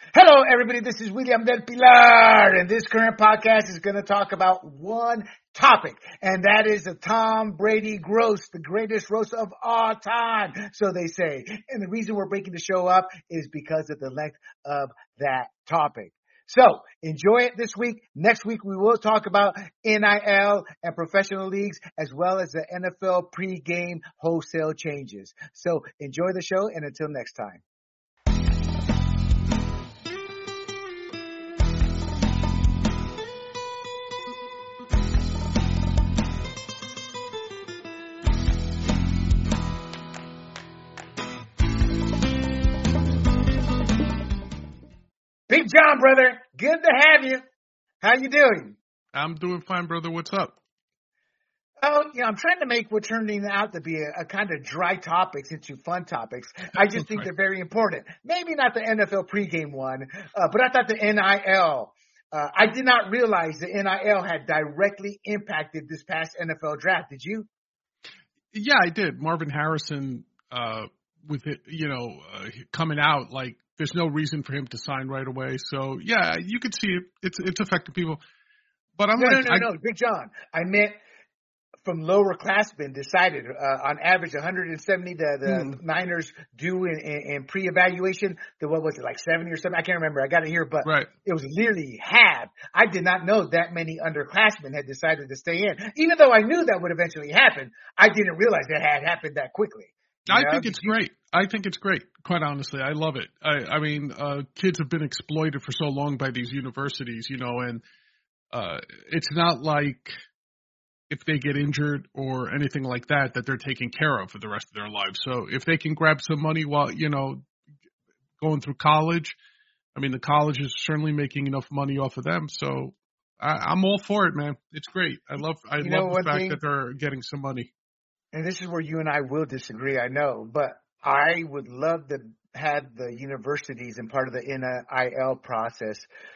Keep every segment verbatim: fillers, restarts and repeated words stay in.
Hello, everybody. This is William Del Pilar, and this current podcast is going to talk about one topic, and that is the Tom Brady roast, the greatest roast of all time, so they say. And the reason we're breaking the show up is because of the length of that topic. So enjoy it this week. Next week, we will talk about N I L and professional leagues, as well as the N F L pregame wholesale changes. So enjoy the show, and until next time. Big John, brother, good to have you. How you doing? I'm doing fine, brother. What's up? Oh, you know, I'm trying to make what turning out to be a, a kind of dry topics into fun topics. I just think right. they're very important. Maybe not the N F L pregame one, uh, but I thought the N I L. Uh, I did not realize the N I L had directly impacted this past N F L draft. Did you? Yeah, I did. Marvin Harrison, uh, with it, you know, uh, coming out like. There's no reason for him to sign right away. So, yeah, you can see it. It's it's affecting people. But I'm no, like... No, no, I, no, Big John. I meant from lower classmen decided uh, on average one hundred seventy the, the hmm. Niners do in, in, in pre-evaluation. The, what was it, like seventy or something? I can't remember. I got it here, but right. It was literally half. I did not know that many underclassmen had decided to stay in. Even though I knew that would eventually happen, I didn't realize that had happened that quickly. You I know? think it's great. I think it's great, quite honestly. I love it. I, I mean, uh, kids have been exploited for so long by these universities, you know, and uh, it's not like if they get injured or anything like that, that they're taken care of for the rest of their lives. So if they can grab some money while, you know, going through college, I mean, the college is certainly making enough money off of them. So I, I'm all for it, man. It's great. I love, I you love know, the fact thing- that they're getting some money. And this is where you and I will disagree, I know, but I would love to have the universities and part of the N I L process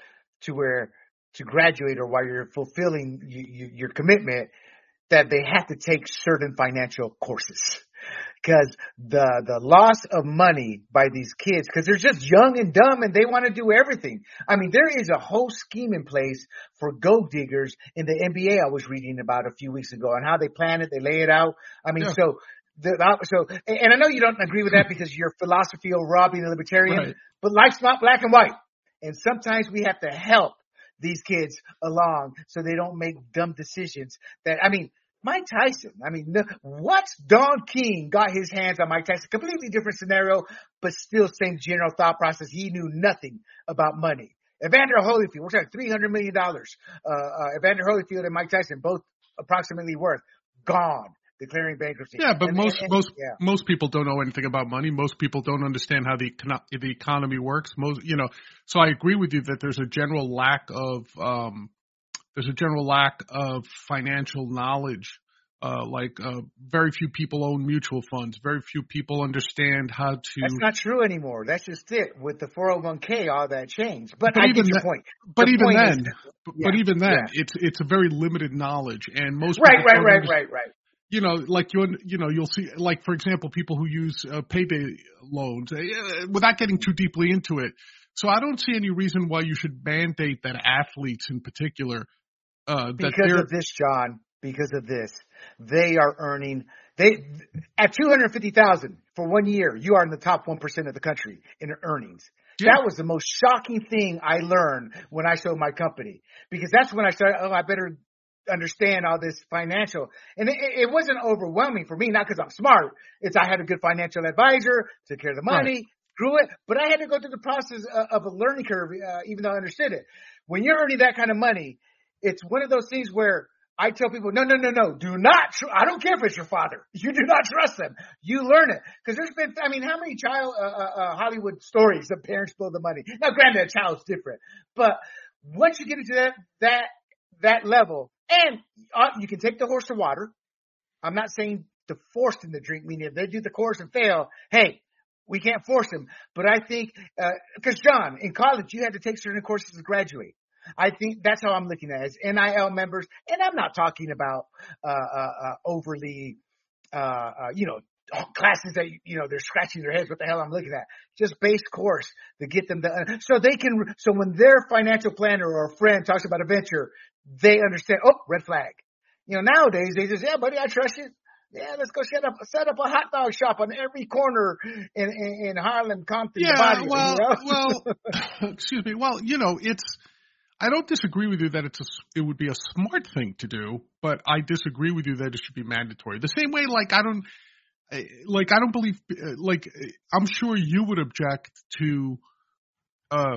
to where to graduate or while you're fulfilling you, you, your commitment that they have to take certain financial courses. Because the the loss of money by these kids, because they're just young and dumb and they want to do everything. I mean, there is a whole scheme in place for gold diggers in the N B A I was reading about a few weeks ago and how they plan it, they lay it out. I mean, yeah. so the, so and I know you don't agree with that because your philosophy of robbing the libertarian, right. But life's not black and white, and sometimes we have to help these kids along so they don't make dumb decisions. That I mean. Mike Tyson, I mean, what's Don King got his hands on Mike Tyson? Completely different scenario, but still same general thought process. He knew nothing about money. Evander Holyfield, we're talking three hundred million dollars. Uh, uh, Evander Holyfield and Mike Tyson, both approximately worth, gone, declaring bankruptcy. Yeah, but and, most and, and, most yeah. most people don't know anything about money. Most people don't understand how the the economy works. Most, you know, so I agree with you that there's a general lack of um, There's a general lack of financial knowledge. Uh, like uh, very few people own mutual funds. Very few people understand how to. That's not true anymore. That's just it. With the four oh one k, all that changed. But, but I get your that, point. But the even point then, is, but, yeah, but even then, yeah. it's it's a very limited knowledge, and most right, people right, don't right, understand, right, right. You know, like you you know, you'll see, like for example, people who use uh, payday loans uh, without getting too deeply into it. So I don't see any reason why you should mandate that athletes in particular. Uh, that because of this, John. Because of this, they are earning they at two hundred fifty thousand for one year. You are in the top one percent of the country in earnings. Yeah. That was the most shocking thing I learned when I sold my company, because that's when I started. Oh, I better understand all this financial, and it, it wasn't overwhelming for me. Not because I'm smart. It's I had a good financial advisor, took care of the money, right. Grew it, but I had to go through the process of, of a learning curve, uh, even though I understood it. When you're earning that kind of money, it's one of those things where I tell people, no, no, no, no, do not. Tr- I don't care if it's your father. You do not trust them. You learn it. Because there's been, I mean, how many child uh, uh, Hollywood stories of parents blow the money? Now, granted, a child's different. But once you get into that that that level, and uh, you can take the horse to water. I'm not saying to force them to drink, meaning if they do the course and fail, hey, we can't force them. But I think, because, uh, John, in college, you had to take certain courses to graduate. I think that's how I'm looking at it, as N I L members. And I'm not talking about uh, uh, uh, overly, uh, uh, you know, classes that, you know, they're scratching their heads. What the hell I'm looking at? Just base course to get them to, so they can, so when their financial planner or a friend talks about a venture, they understand, oh, red flag. You know, nowadays they just, yeah, buddy, I trust you. Yeah, let's go set up set up a hot dog shop on every corner in in, in Harlem, Compton, Yeah, Body, well, you know? well, excuse me. Well, you know, it's. I don't disagree with you that it's a, it would be a smart thing to do, but I disagree with you that it should be mandatory. The same way, like I don't, like I don't believe, like I'm sure you would object to, uh,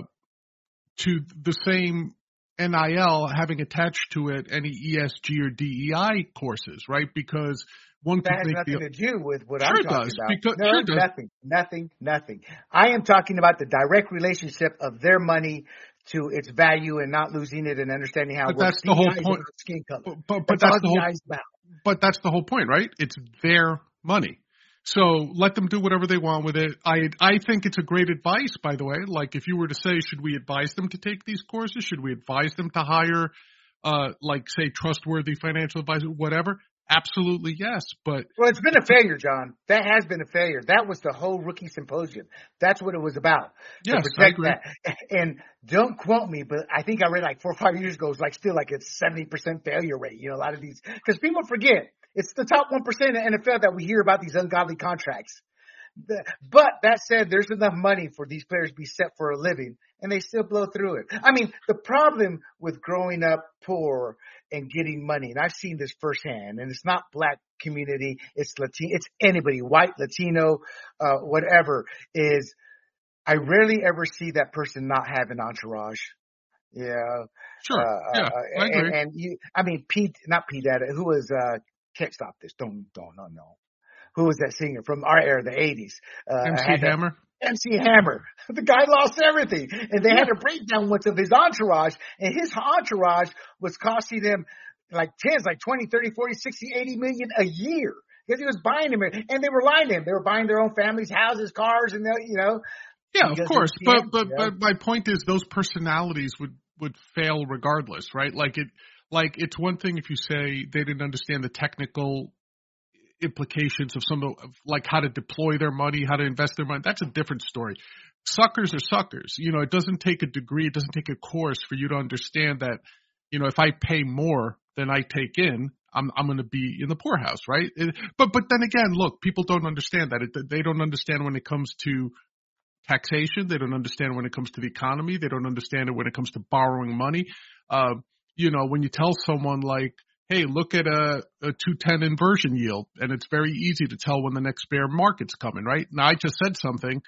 to the same N I L having attached to it any E S G or D E I courses, right? Because one that could has make nothing the, to do with what sure I'm talking does, about. Because, no, sure does. nothing, nothing, nothing. I am talking about the direct relationship of their money to its value and not losing it and understanding how but it works. that's the whole D E I point. Skin color. But, but, but that's, that's the whole. about. But that's the whole point, right? It's their money. So let them do whatever they want with it. I I think it's a great advice, by the way. Like if you were to say, should we advise them to take these courses? Should we advise them to hire, uh, like say, trustworthy financial advisor, whatever? Absolutely, yes. But well, it's been a failure, John. That has been a failure. That was the whole rookie symposium. That's what it was about. Yes, to protect I agree. that. And don't quote me, but I think I read like four or five years ago. It was like still like a seventy percent failure rate. You know, a lot of these because people forget it's the top one percent in the N F L that we hear about these ungodly contracts. The, but that said, there's enough money for these players to be set for a living, and they still blow through it. I mean, the problem with growing up poor and getting money, and I've seen this firsthand, and it's not black community, it's Latino, it's anybody, white, Latino, uh, whatever, is I rarely ever see that person not have an entourage. Yeah. Sure. Uh, yeah, uh, I agree. and, and you, I mean, Pete, not Pete Data, who was, uh, can't stop this. Don't, don't, no, no. Who was that singer from our era, the eighties? Uh, M C Hammer? M C Hammer. The guy lost everything. And they had a breakdown once of his entourage, and his entourage was costing him like tens, like twenty, thirty, forty, sixty, eighty million a year. Because he was buying them, and they were lying to him. They were buying their own families, houses, cars, and they, you know. Yeah, of course. But, but, you know? but my point is those personalities would, would fail regardless, right? Like it, like it's one thing if you say they didn't understand the technical implications of some of, of like how to deploy their money, how to invest their money. That's a different story. Suckers are suckers. You know, it doesn't take a degree, it doesn't take a course for you to understand that, you know, if I pay more than I take in, I'm I'm going to be in the poorhouse, right? It, but but then again, look, people don't understand that. It, they don't understand when it comes to taxation. They don't understand when it comes to the economy. They don't understand it when it comes to borrowing money. Uh, you know, when you tell someone like, hey, look at a, a two ten inversion yield, and it's very easy to tell when the next bear market's coming, right? Now, I just said something.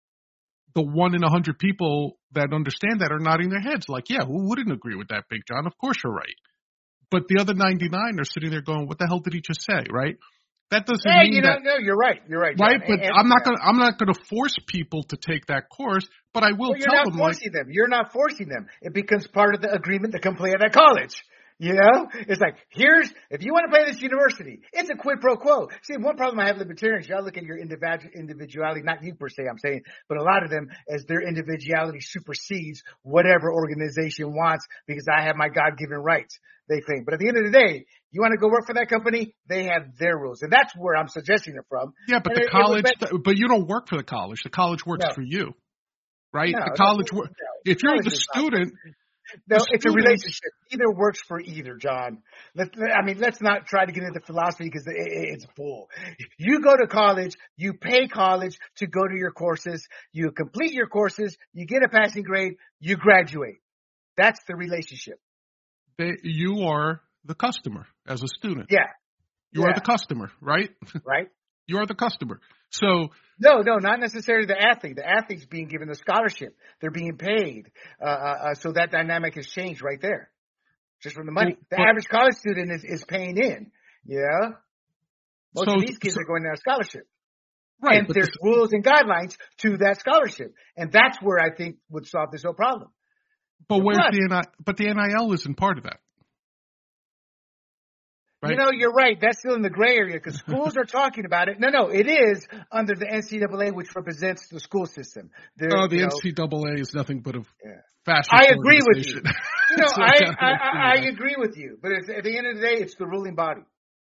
The one in a hundred people that understand that are nodding their heads like, yeah, who wouldn't agree with that, Big John? Of course you're right. But the other ninety-nine are sitting there going, what the hell did he just say, right? That doesn't yeah, mean you know, that. No, you're right. You're right. John. Right, but and, and, I'm not yeah. going. I'm not going to force people to take that course. But I will well, you're tell not them, forcing like, them. You're not forcing them. It becomes part of the agreement to come play at that college. You know, it's like, here's, if you want to play this university, it's a quid pro quo. See, one problem I have with libertarians, y'all look at your individuality, not you per se, I'm saying, but a lot of them as their individuality supersedes whatever organization wants because I have my God-given rights, they claim. But at the end of the day, you want to go work for that company, they have their rules. And that's where I'm suggesting it from. Yeah, but and the it, college, it but you don't work for the college. The college works no. for you, right? No, the college, no, no, no, if you're the student. student. No, the it's student, a relationship. Either works for either, John. Let, I mean, let's not try to get into philosophy because it, it's bull. You go to college, you pay college to go to your courses, you complete your courses, you get a passing grade, you graduate. That's the relationship. They, you are the customer as a student. Yeah. You yeah. are the customer, right? Right. You are the customer. So no, no, not necessarily the athlete. The athlete's being given a scholarship. They're being paid. Uh, uh, so that dynamic has changed right there. Just from the money. The but, average college student is, is paying in. Yeah. Most so, of these kids so, are going to a scholarship. Right. And there's this, rules and guidelines to that scholarship. And that's where I think would solve this whole problem. But where's the N I L? But the N I L isn't part of that. Right? You know, you're right. That's still in the gray area because schools are talking about it. No, no, it is under the N C double A, which represents the school system. They're, oh, the N C double A know, is nothing but a yeah. fascist I agree with you. You know, so I, I, I, I agree with you. But it's, at the end of the day, it's the ruling body.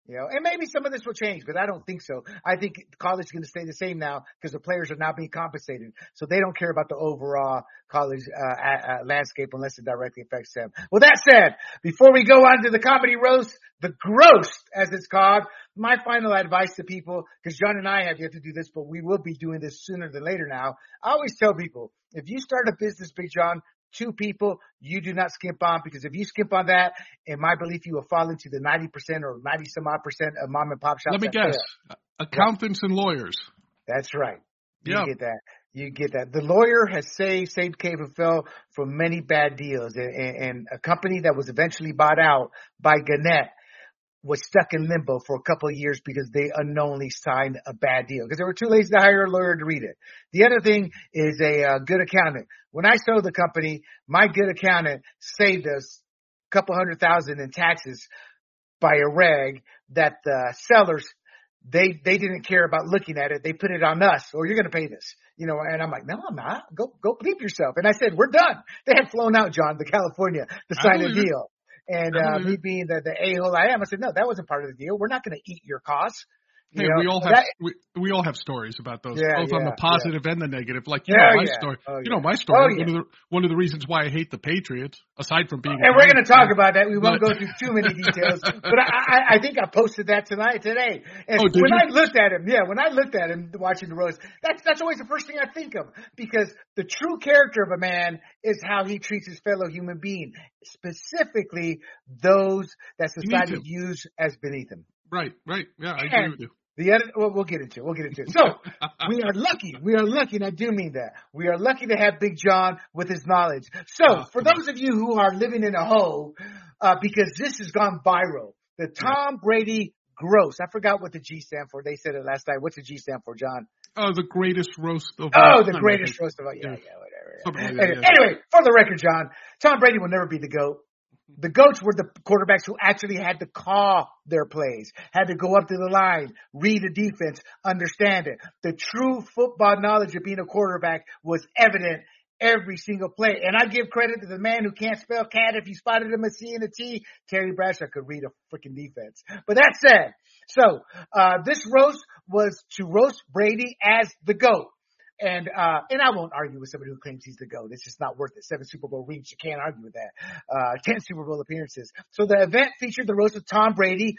You know, and maybe some of this will change, but I don't think so. I think college is going to stay the same now because the players are now being compensated, so they don't care about the overall college uh, uh, landscape unless it directly affects them. Well, that said, before we go on to the comedy roast, the gross, as it's called, my final advice to people, because John and I have yet to do this, but we will be doing this sooner than later now. I always tell people, if you start a business, Big John, two people, you do not skimp on, because if you skimp on that, in my belief, you will fall into the ninety percent or ninety some odd percent of mom and pop shops. Let me guess. Fail. Accountants right. and lawyers. That's right. You yep. get that. You get that. The lawyer has saved, saved Cave and Phil from many bad deals. And, and, and a company that was eventually bought out by Gannett was stuck in limbo for a couple of years because they unknowingly signed a bad deal because they were too lazy to hire a lawyer to read it. The other thing is a uh, good accountant. When I sold the company, my good accountant saved us a couple hundred thousand in taxes by a reg that the sellers, they, they didn't care about looking at it. They put it on us, or you're going to pay this, you know, and I'm like, no, I'm not. Go, go bleep yourself. And I said, we're done. They had flown out, John, to California to sign a deal. It. And uh, me being the, the a-hole I am, I said, no, that wasn't part of the deal. We're not going to eat your costs. Hey, you know, we all have that, we, we all have stories about those, yeah, both yeah, on the positive yeah. and the negative. Like you yeah, know my yeah. story. Oh, you yeah. know my story. Oh, yeah. One of the one of the reasons why I hate the Patriots, aside from being. And we're going to talk about that. We won't but, go through too many details, but I, I, I think I posted that tonight today. And oh, did when you? I looked at him, yeah, when I looked at him watching the roast, that's that's always the first thing I think of, because the true character of a man is how he treats his fellow human being, specifically those that society views as beneath him. Right, right. Yeah, I and agree with you. The other, well, we'll get into it. We'll get into it. So we are lucky. We are lucky, and I do mean that. We are lucky to have Big John with his knowledge. So oh, for those on. of you who are living in a hole, uh, because this has gone viral, the Tom yeah. Brady gross. I forgot what the G stand for. They said it last night. What's the G stand for, John? Oh, the greatest roast of all Oh, the time, greatest roast of all. Yeah, yeah, yeah whatever. Yeah. Like Anyway, anyway, for the record, John, Tom Brady will never be the GOAT. The GOATs were the quarterbacks who actually had to call their plays, had to go up to the line, read the defense, understand it. The true football knowledge of being a quarterback was evident every single play. And I give credit to the man who can't spell cat. If you spotted him a C and a T, Terry Bradshaw could read a freaking defense. But that said, so uh this roast was to roast Brady as the GOAT. And, uh, and I won't argue with somebody who claims he's the GOAT. It's just not worth it. Seven Super Bowl rings. You can't argue with that. Uh, ten Super Bowl appearances. So the event featured the roast of Tom Brady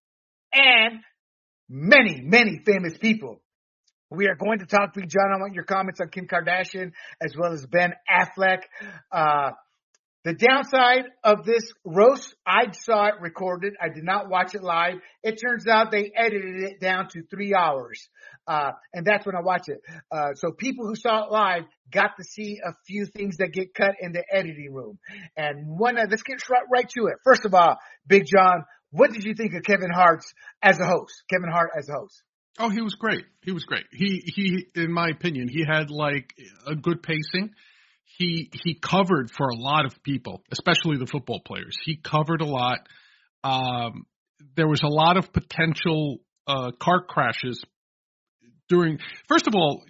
and many, many famous people. We are going to talk, Big John. I want your comments on Kim Kardashian as well as Ben Affleck. Uh, The downside of this roast, I saw it recorded. I did not watch it live. It turns out they edited it down to three hours. Uh, and that's when I watched it. Uh, so people who saw it live got to see a few things that get cut in the editing room. And one, uh, let's get right, right to it. First of all, Big John, what did you think of Kevin Hart's as a host? Kevin Hart as a host. Oh, he was great. He was great. He, he, in my opinion, he had like a good pacing. He he covered for a lot of people, especially the football players. He covered a lot. Um, there was a lot of potential uh, car crashes during. First of all,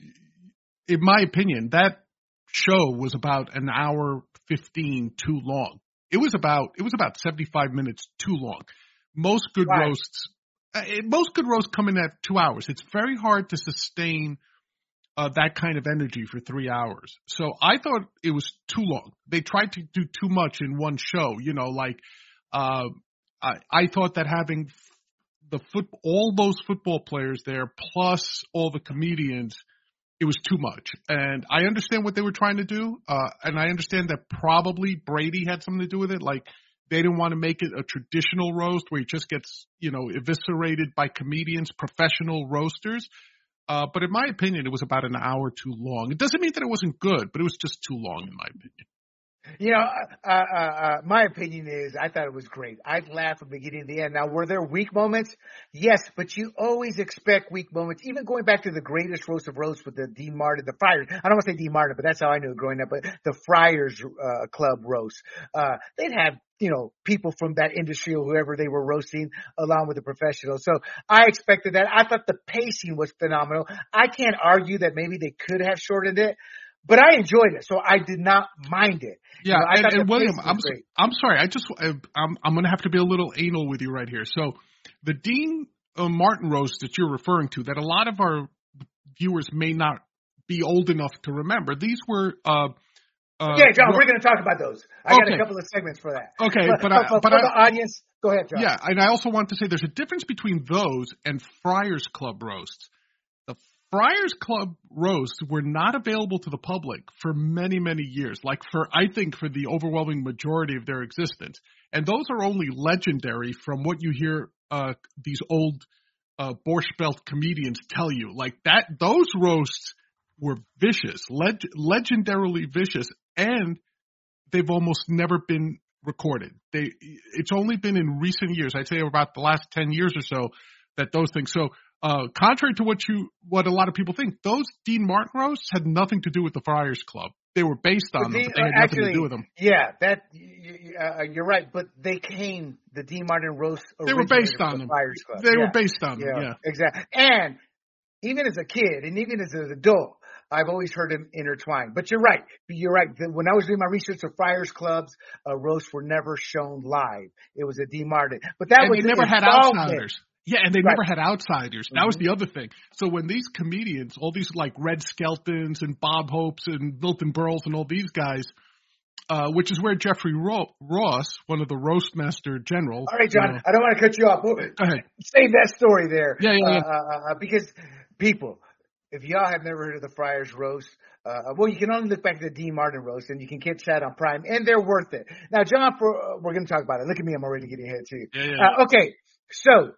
in my opinion, that show was about an hour fifteen too long. It was about it was about seventy-five minutes too long. Most good right. roasts, uh, most good roasts come in at two hours. It's very hard to sustain Uh, that kind of energy for three hours. So I thought it was too long. They tried to do too much in one show. You know, like uh, I, I thought that having the foot, all those football players there, plus all the comedians, it was too much. And I understand what they were trying to do, uh, and I understand that probably Brady had something to do with it. Like they didn't want to make it a traditional roast where he just gets, you know, eviscerated by comedians, professional roasters. Uh, but in my opinion, it was about an hour too long. It doesn't mean that it wasn't good, but it was just too long in my opinion. You know, uh, uh, uh, my opinion is I thought it was great. I laughed from the beginning to the end. Now, were there weak moments? Yes, but you always expect weak moments. Even going back to the greatest roast of roasts with the Dean Martin, the Friars. I don't want to say Dean Martin, but that's how I knew it growing up. But the Friars uh, Club roast. Uh, they'd have, you know, people from that industry or whoever they were roasting along with the professionals. So I expected that. I thought the pacing was phenomenal. I can't argue that maybe they could have shortened it. But I enjoyed it, so I did not mind it. Yeah, you know, I and, and William, I'm great. I'm sorry. I just I'm I'm going to have to be a little anal with you right here. So The Dean uh, Martin roast that you're referring to, that a lot of our viewers may not be old enough to remember. These were. Uh, uh, yeah, John, we're going to talk about those. I okay. got a couple of segments for that. Okay, but, but, but, I, but but for I, the audience, go ahead, John. Yeah, and I also want to say there's a difference between those and Friars Club roasts. The Friars Club roasts were not available to the public for many, many years, like for, I think, for the overwhelming majority of their existence. And those are only legendary from what you hear uh, these old uh, Borscht Belt comedians tell you. Like that, those roasts were vicious, leg- legendarily vicious, and they've almost never been recorded. They, it's only been in recent years, I'd say about the last ten years or so, that those things. So, uh, contrary to what you, what a lot of people think, those Dean Martin roasts had nothing to do with the Friars Club. They were based on the, them, but they had uh, nothing actually, to do with them. Yeah, that you, uh, you're right. But they came, the Dean Martin roast. They were based on the them. Friars Club. They yeah. were based on them. Yeah, Yeah, exactly. And even as a kid, and even as an adult, I've always heard them intertwined. But you're right. You're right. When I was doing my research of Friars Clubs, uh, roasts were never shown live. It was a Dean Martin. But that and was they never had outsiders. Yeah, and they right. never had outsiders. That mm-hmm. was the other thing. So when these comedians, all these like Red Skeltons and Bob Hopes and Milton Berles and all these guys, uh, which is where Jeffrey Ro- Ross, one of the roastmaster generals. All right, John, you know, I don't want to cut you off. Go ahead. Save that story there. Yeah, yeah, yeah. Uh, uh, because people, if y'all have never heard of the Friars roast, uh, well, you can only look back at the Dean Martin roast, and you can catch that on Prime, and they're worth it. Now, John, for, uh, we're going to talk about it. Look at me, I'm already getting ahead too. Yeah, yeah. Uh, okay, so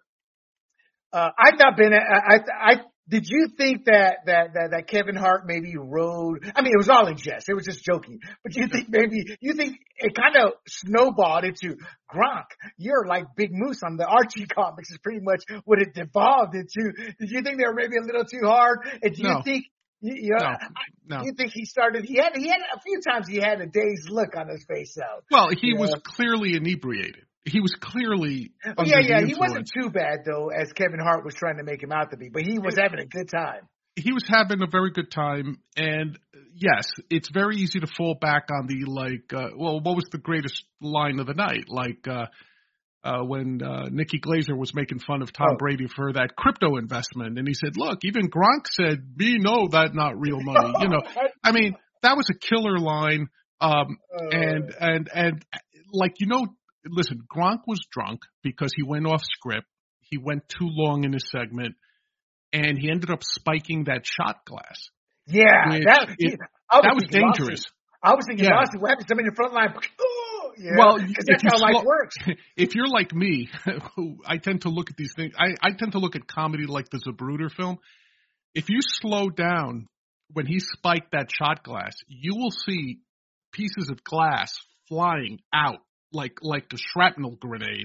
uh, I thought Ben, I, I, I did you think that, that that that Kevin Hart maybe rode? I mean, it was all in jest. It was just joking. But you think maybe you think it kind of snowballed into Gronk? You're like Big Moose on the Archie comics. Is pretty much what it devolved into. Did you think they were maybe a little too hard? And do you no. think? You, you know, no, no. You think he started? He had he had a few times he had a dazed look on his face. Though. Well, he you was know? clearly inebriated. He was clearly oh, yeah, yeah. He influence. wasn't too bad though, as Kevin Hart was trying to make him out to be, but he was having a good time. He was having a very good time, and yes, it's very easy to fall back on the like. Uh, well, what was the greatest line of the night? Like uh, uh, when uh, Nikki Glaser was making fun of Tom oh. Brady for that crypto investment, and he said, "Look, even Gronk said, we know that not real money." You know, I mean, that was a killer line, um, uh. and and and like you know. Listen, Gronk was drunk because he went off script. He went too long in his segment, and he ended up spiking that shot glass. Yeah, that, it, I was that was dangerous. Lawsuit. I was thinking, yeah. lawsuit, what happened? Somebody in the front line. Yeah, well, because that's how life slow, works. If you're like me, who I tend to look at these things, I, I tend to look at comedy like the Zapruder film. If you slow down when he spiked that shot glass, you will see pieces of glass flying out. like like a shrapnel grenade,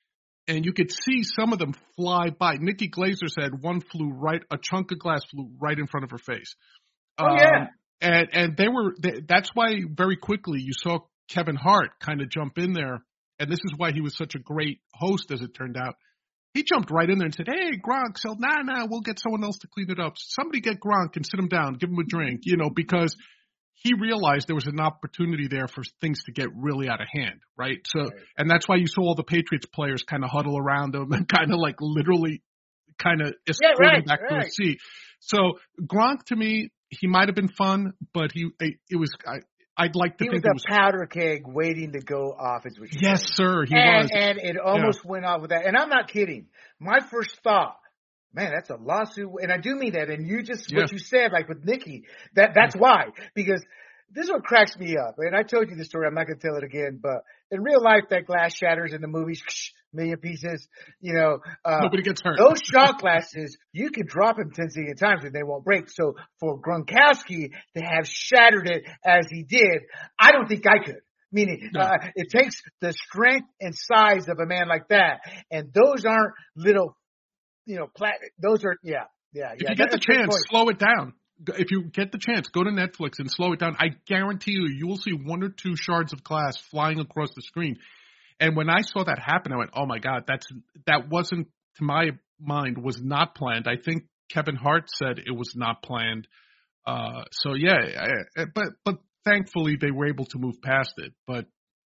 and you could see some of them fly by. Nikki Glaser said one flew right, a chunk of glass flew right in front of her face. Oh, um, yeah. And, and they were, they, that's why very quickly you saw Kevin Hart kind of jump in there, and this is why he was such a great host, as it turned out. He jumped right in there and said, "Hey, Gronk, so nah, nah, we'll get someone else to clean it up. Somebody get Gronk and sit him down, give him a drink," you know, because he realized there was an opportunity there for things to get really out of hand, right? So, right. And that's why you saw all the Patriots players kind of huddle around him and kind of like literally kind of escort yeah, right, him back right. to his seat. So Gronk, to me, he might have been fun, but he it was I, I'd like to he think was it a was powder keg waiting to go off. Is what you yes, saying. sir, he and, was, and it almost yeah. went off with that. And I'm not kidding. My first thought. Man, that's a lawsuit, and I do mean that. And you just yeah. what you said, like with Nikki, that that's why because. This is what cracks me up. And I told you the story. I'm not going to tell it again. But in real life, that glass shatters in the movies, million pieces. You know, uh, nobody gets hurt. Those shot glasses, you can drop them ten zillion times and they won't break. So for Gronkowski to have shattered it as he did, I don't think I could. Meaning, no. uh, it takes the strength and size of a man like that. And those aren't little, you know, plat. Those are, yeah, yeah, if yeah. you get the chance, slow it down. If you get the chance, go to Netflix and slow it down. I guarantee you, you will see one or two shards of glass flying across the screen. And when I saw that happen, I went, "Oh my God, that's that wasn't to my mind was not planned." I think Kevin Hart said it was not planned. Uh, so yeah, I, but but thankfully they were able to move past it. But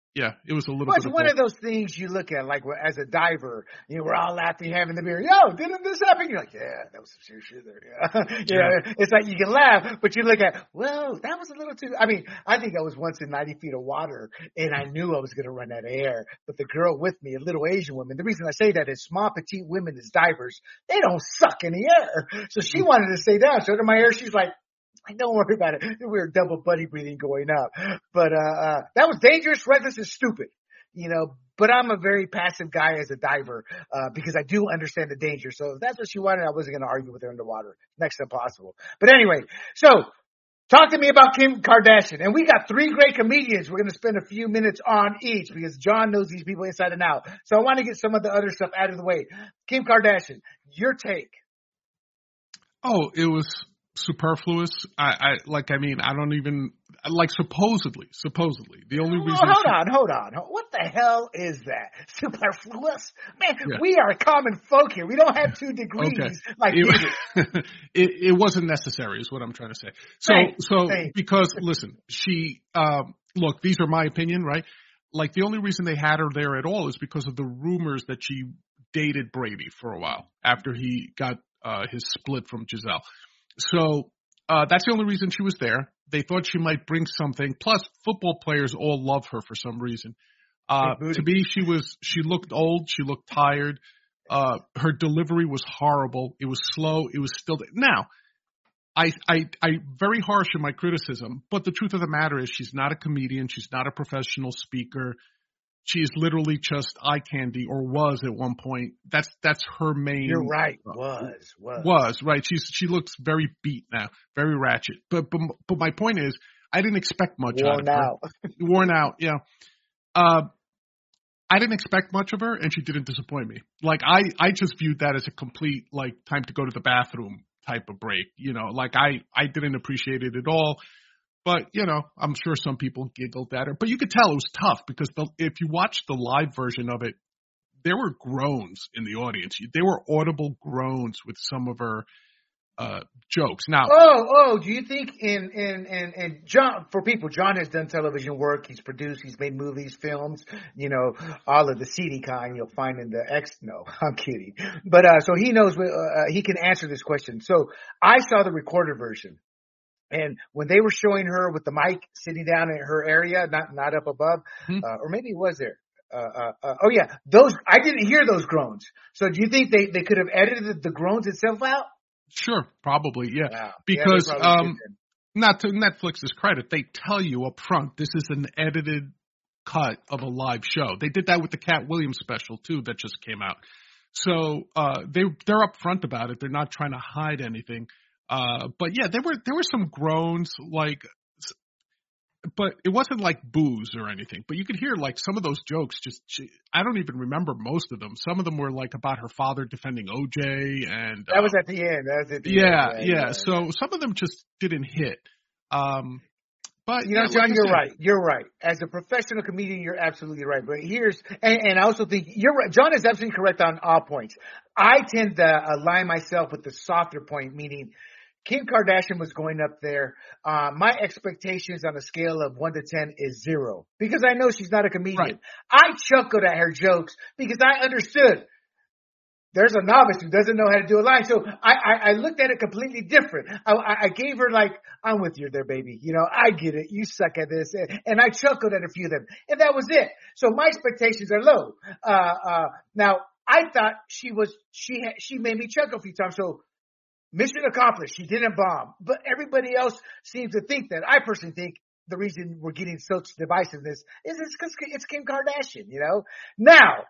Yeah, it was a little Well, bit it's of one both. of those things you look at, like as a diver, you know, we're all laughing, having the beer. Yo, didn't this happen? You're like, yeah, that was some serious shit there. Yeah. you Yeah. know, it's like you can laugh, but you look at, well, that was a little too, I mean, I think I was once in ninety feet of water and I knew I was going to run out of air, but the girl with me, a little Asian woman, the reason I say that is small, petite women as divers, they don't suck in the air. So she wanted to stay down. So under my air, she's like, don't worry about it. We were double buddy breathing going up. But, uh, uh, that was dangerous, reckless, and stupid. You know, but I'm a very passive guy as a diver, uh, because I do understand the danger. So if that's what she wanted, I wasn't going to argue with her underwater. Next to impossible. But anyway, so talk to me about Kim Kardashian. And we got three great comedians we're going to spend a few minutes on each because John knows these people inside and out. So I want to get some of the other stuff out of the way. Kim Kardashian, your take. Oh, it was superfluous. I, I like. I mean, I don't even like. Supposedly, supposedly, the only reason. Oh, hold she, on, hold on. What the hell is that? Superfluous, man. Yeah. We are common folk here. We don't have two degrees Okay. like you do. It, it, it wasn't necessary, is what I'm trying to say. So, Thanks, so thanks. because listen, she um, look. These are my opinion, right? Like the only reason they had her there at all is because of the rumors that she dated Brady for a while after he got uh, his split from Giselle. So uh, that's the only reason she was there. They thought she might bring something. Plus, football players all love her for some reason. Uh, to me, she was she looked old. She looked tired. Uh, her delivery was horrible. It was slow. It was still now. I I I very harsh in my criticism, but the truth of the matter is, she's not a comedian. She's not a professional speaker. She is literally just eye candy, or was at one point. That's that's her main. You're right. Was was was right. She's she looks very beat now, very ratchet. But but but my point is, I didn't expect much worn out of out. her. Worn out, yeah. Uh, I didn't expect much of her, and she didn't disappoint me. Like I I just viewed that as a complete like time to go to the bathroom type of break. You know, like I I didn't appreciate it at all. But, you know, I'm sure some people giggled at her. But you could tell it was tough because the, if you watch the live version of it, there were groans in the audience. There were audible groans with some of her uh, jokes. Now, oh, oh, do you think in, in, in, in John, for people, John has done television work. He's produced, he's made movies, films, you know, all of the seedy kind you'll find in the X. No, I'm kidding. But, uh, so he knows, uh, he can answer this question. So I saw the recorded version. And when they were showing her with the mic sitting down in her area, not not up above, mm-hmm. uh, or maybe it was there. Uh, uh, uh, oh yeah, those I didn't hear those groans. So do you think they, they could have edited the groans itself out? Sure, probably, yeah. Wow. Because yeah, um, not to Netflix's credit, they tell you up front this is an edited cut of a live show. They did that with the Cat Williams special too that just came out. So uh, they they're upfront about it. They're not trying to hide anything. Uh, but yeah, there were there were some groans, like, but it wasn't like boos or anything. But you could hear like some of those jokes. Just she, I don't even remember most of them. Some of them were like about her father defending O J, and that uh, was at the end. That was at the yeah, end. Yeah, yeah. So some of them just didn't hit. Um, but you know, yeah, John, like you're said, right. You're right. As a professional comedian, you're absolutely right. But here's, and, and I also think you're right. John is absolutely correct on all points. I tend to align myself with the softer point, meaning Kim Kardashian was going up there. Uh, my expectations on a scale of one to ten is zero because I know she's not a comedian. Right. I chuckled at her jokes because I understood there's a novice who doesn't know how to do a line. So I, I, I looked at it completely different. I, I gave her like, I'm with you there, baby. You know, I get it. You suck at this. And I chuckled at a few of them. And that was it. So my expectations are low. Uh, uh, now I thought she was, she, she made me chuckle a few times. So mission accomplished. She didn't bomb. But everybody else seems to think that. I personally think the reason we're getting such divisiveness is it's because it's Kim Kardashian, you know? Now,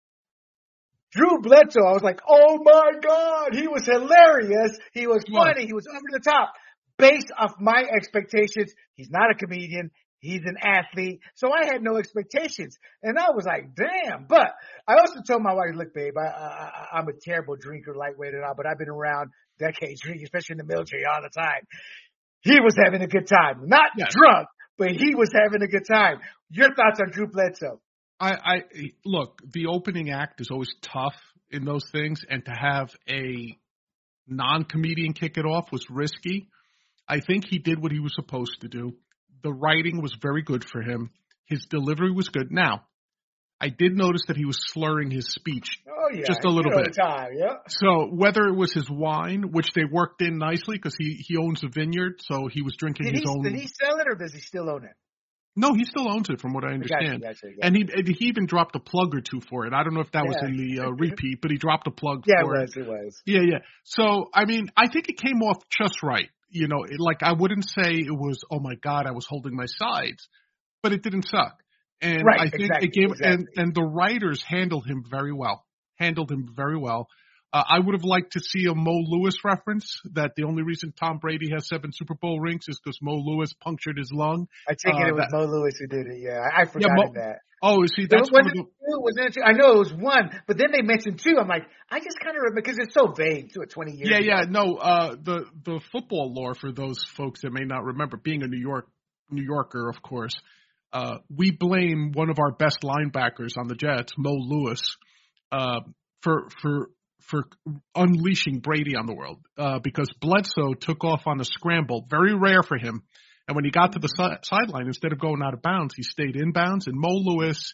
Drew Bledsoe, I was like, oh my God, he was hilarious. He was funny. He was over the top. Based off my expectations, he's not a comedian. He's an athlete. So I had no expectations. And I was like, damn. But I also told my wife, look, babe, I, I, I'm a terrible drinker, lightweight and all, but I've been around decades drinking, especially in the military all the time. He was having a good time. Not yes. drunk, but he was having a good time. Your thoughts on Drew Bledsoe? I, I look, the opening act is always tough in those things, and to have a non-comedian kick it off was risky. I think he did what he was supposed to do. The writing was very good for him. His delivery was good. Now, I did notice that he was slurring his speech oh, yeah. just a little bit. Time, yeah. So whether it was his wine, which they worked in nicely because he, he owns a vineyard, so he was drinking did his he, own. Did he sell it or does he still own it? No, he still owns it from what I understand. Gotcha, gotcha, gotcha. And he and he even dropped a plug or two for it. I don't know if that yeah. was in the uh, repeat, but he dropped a plug yeah, for it. was, it. it was. Yeah, yeah. So, I mean, I think it came off just right. You know, it, like I wouldn't say it was, oh my God, I was holding my sides, but it didn't suck. And right, I think exactly, it gave, exactly. and, and the writers handled him very well, handled him very well. Uh, I would have liked to see a Mo Lewis reference that the only reason Tom Brady has seven Super Bowl rings is because Mo Lewis punctured his lung. I take it uh, it was that, Mo Lewis who did it. Yeah, I, I forgot yeah, Mo, that. Oh, see, that's was one it of the, two? Was it two? I know it was one, but then they mentioned two. I'm like, I just kind of remember because it's so vague. To it, twenty years. Yeah, ago. yeah, no. Uh, the the football lore for those folks that may not remember, being a New York New Yorker, of course, uh, we blame one of our best linebackers on the Jets, Mo Lewis, uh, for for for unleashing Brady on the world uh, because Bledsoe took off on a scramble, very rare for him. And when he got to the si- sideline, instead of going out of bounds, he stayed in bounds. And Mo Lewis,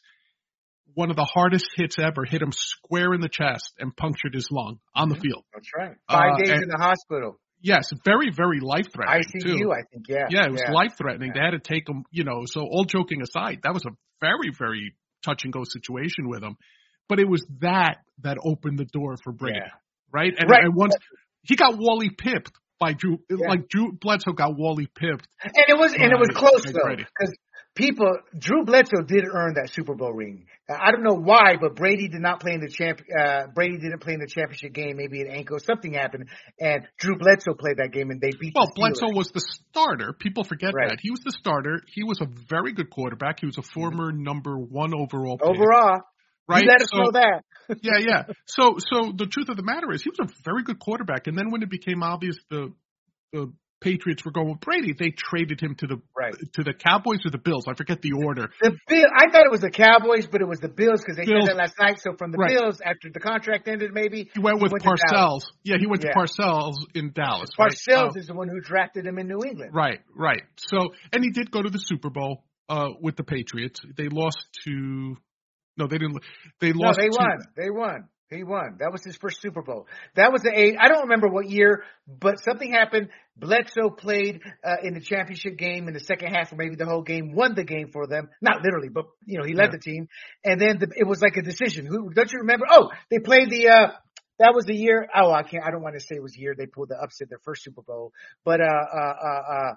one of the hardest hits ever, hit him square in the chest and punctured his lung on the field. That's right. Five uh, days and, in the hospital. Yes, very, very life-threatening, I C U, too. I think, yeah. Yeah, it was yeah. life-threatening. Yeah. They had to take him, you know, so all joking aside, that was a very, very touch-and-go situation with him. But it was that that opened the door for Brady, yeah. right? And, right? and once he got Wally pipped by Drew, yeah. like Drew Bledsoe got Wally pipped. And it was, and it was close, though. Brady. Because people, Drew Bledsoe did earn that Super Bowl ring. I don't know why, but Brady did not play in the champ. Uh, Brady didn't play in the championship game. Maybe an ankle, something happened, and Drew Bledsoe played that game, and they beat. Well, the Bledsoe was the starter. People forget right. that he was the starter. He was a very good quarterback. He was a former mm-hmm. number one overall pick. Overall, right? You let us so, know that. yeah, yeah. So, so the truth of the matter is, he was a very good quarterback. And then when it became obvious the the Patriots were going with Brady, they traded him to the right. to the Cowboys or the Bills. I forget the order. The Bill, I thought it was the Cowboys, but it was the Bills because they Bills. said that last night. So from the right. Bills, after the contract ended, maybe he went with he went Parcells. Yeah, he went yeah. to Parcells in Dallas. Parcells right? is the one who drafted him in New England. Right, right. So, and he did go to the Super Bowl uh, with the Patriots. They lost to. No, they didn't. They lost. No, they to, won. They won. He won. That was his first Super Bowl. That was the eight. I don't remember what year, but something happened. Bledsoe played uh, in the championship game in the second half, or maybe the whole game. Won the game for them. Not literally, but you know he led yeah. the team. And then the, it was like a decision. Who don't you remember? Oh, they played the. Uh, that was the year. Oh, I can't. I don't want to say it was the year they pulled the upset, their first Super Bowl. But uh, uh, uh, uh,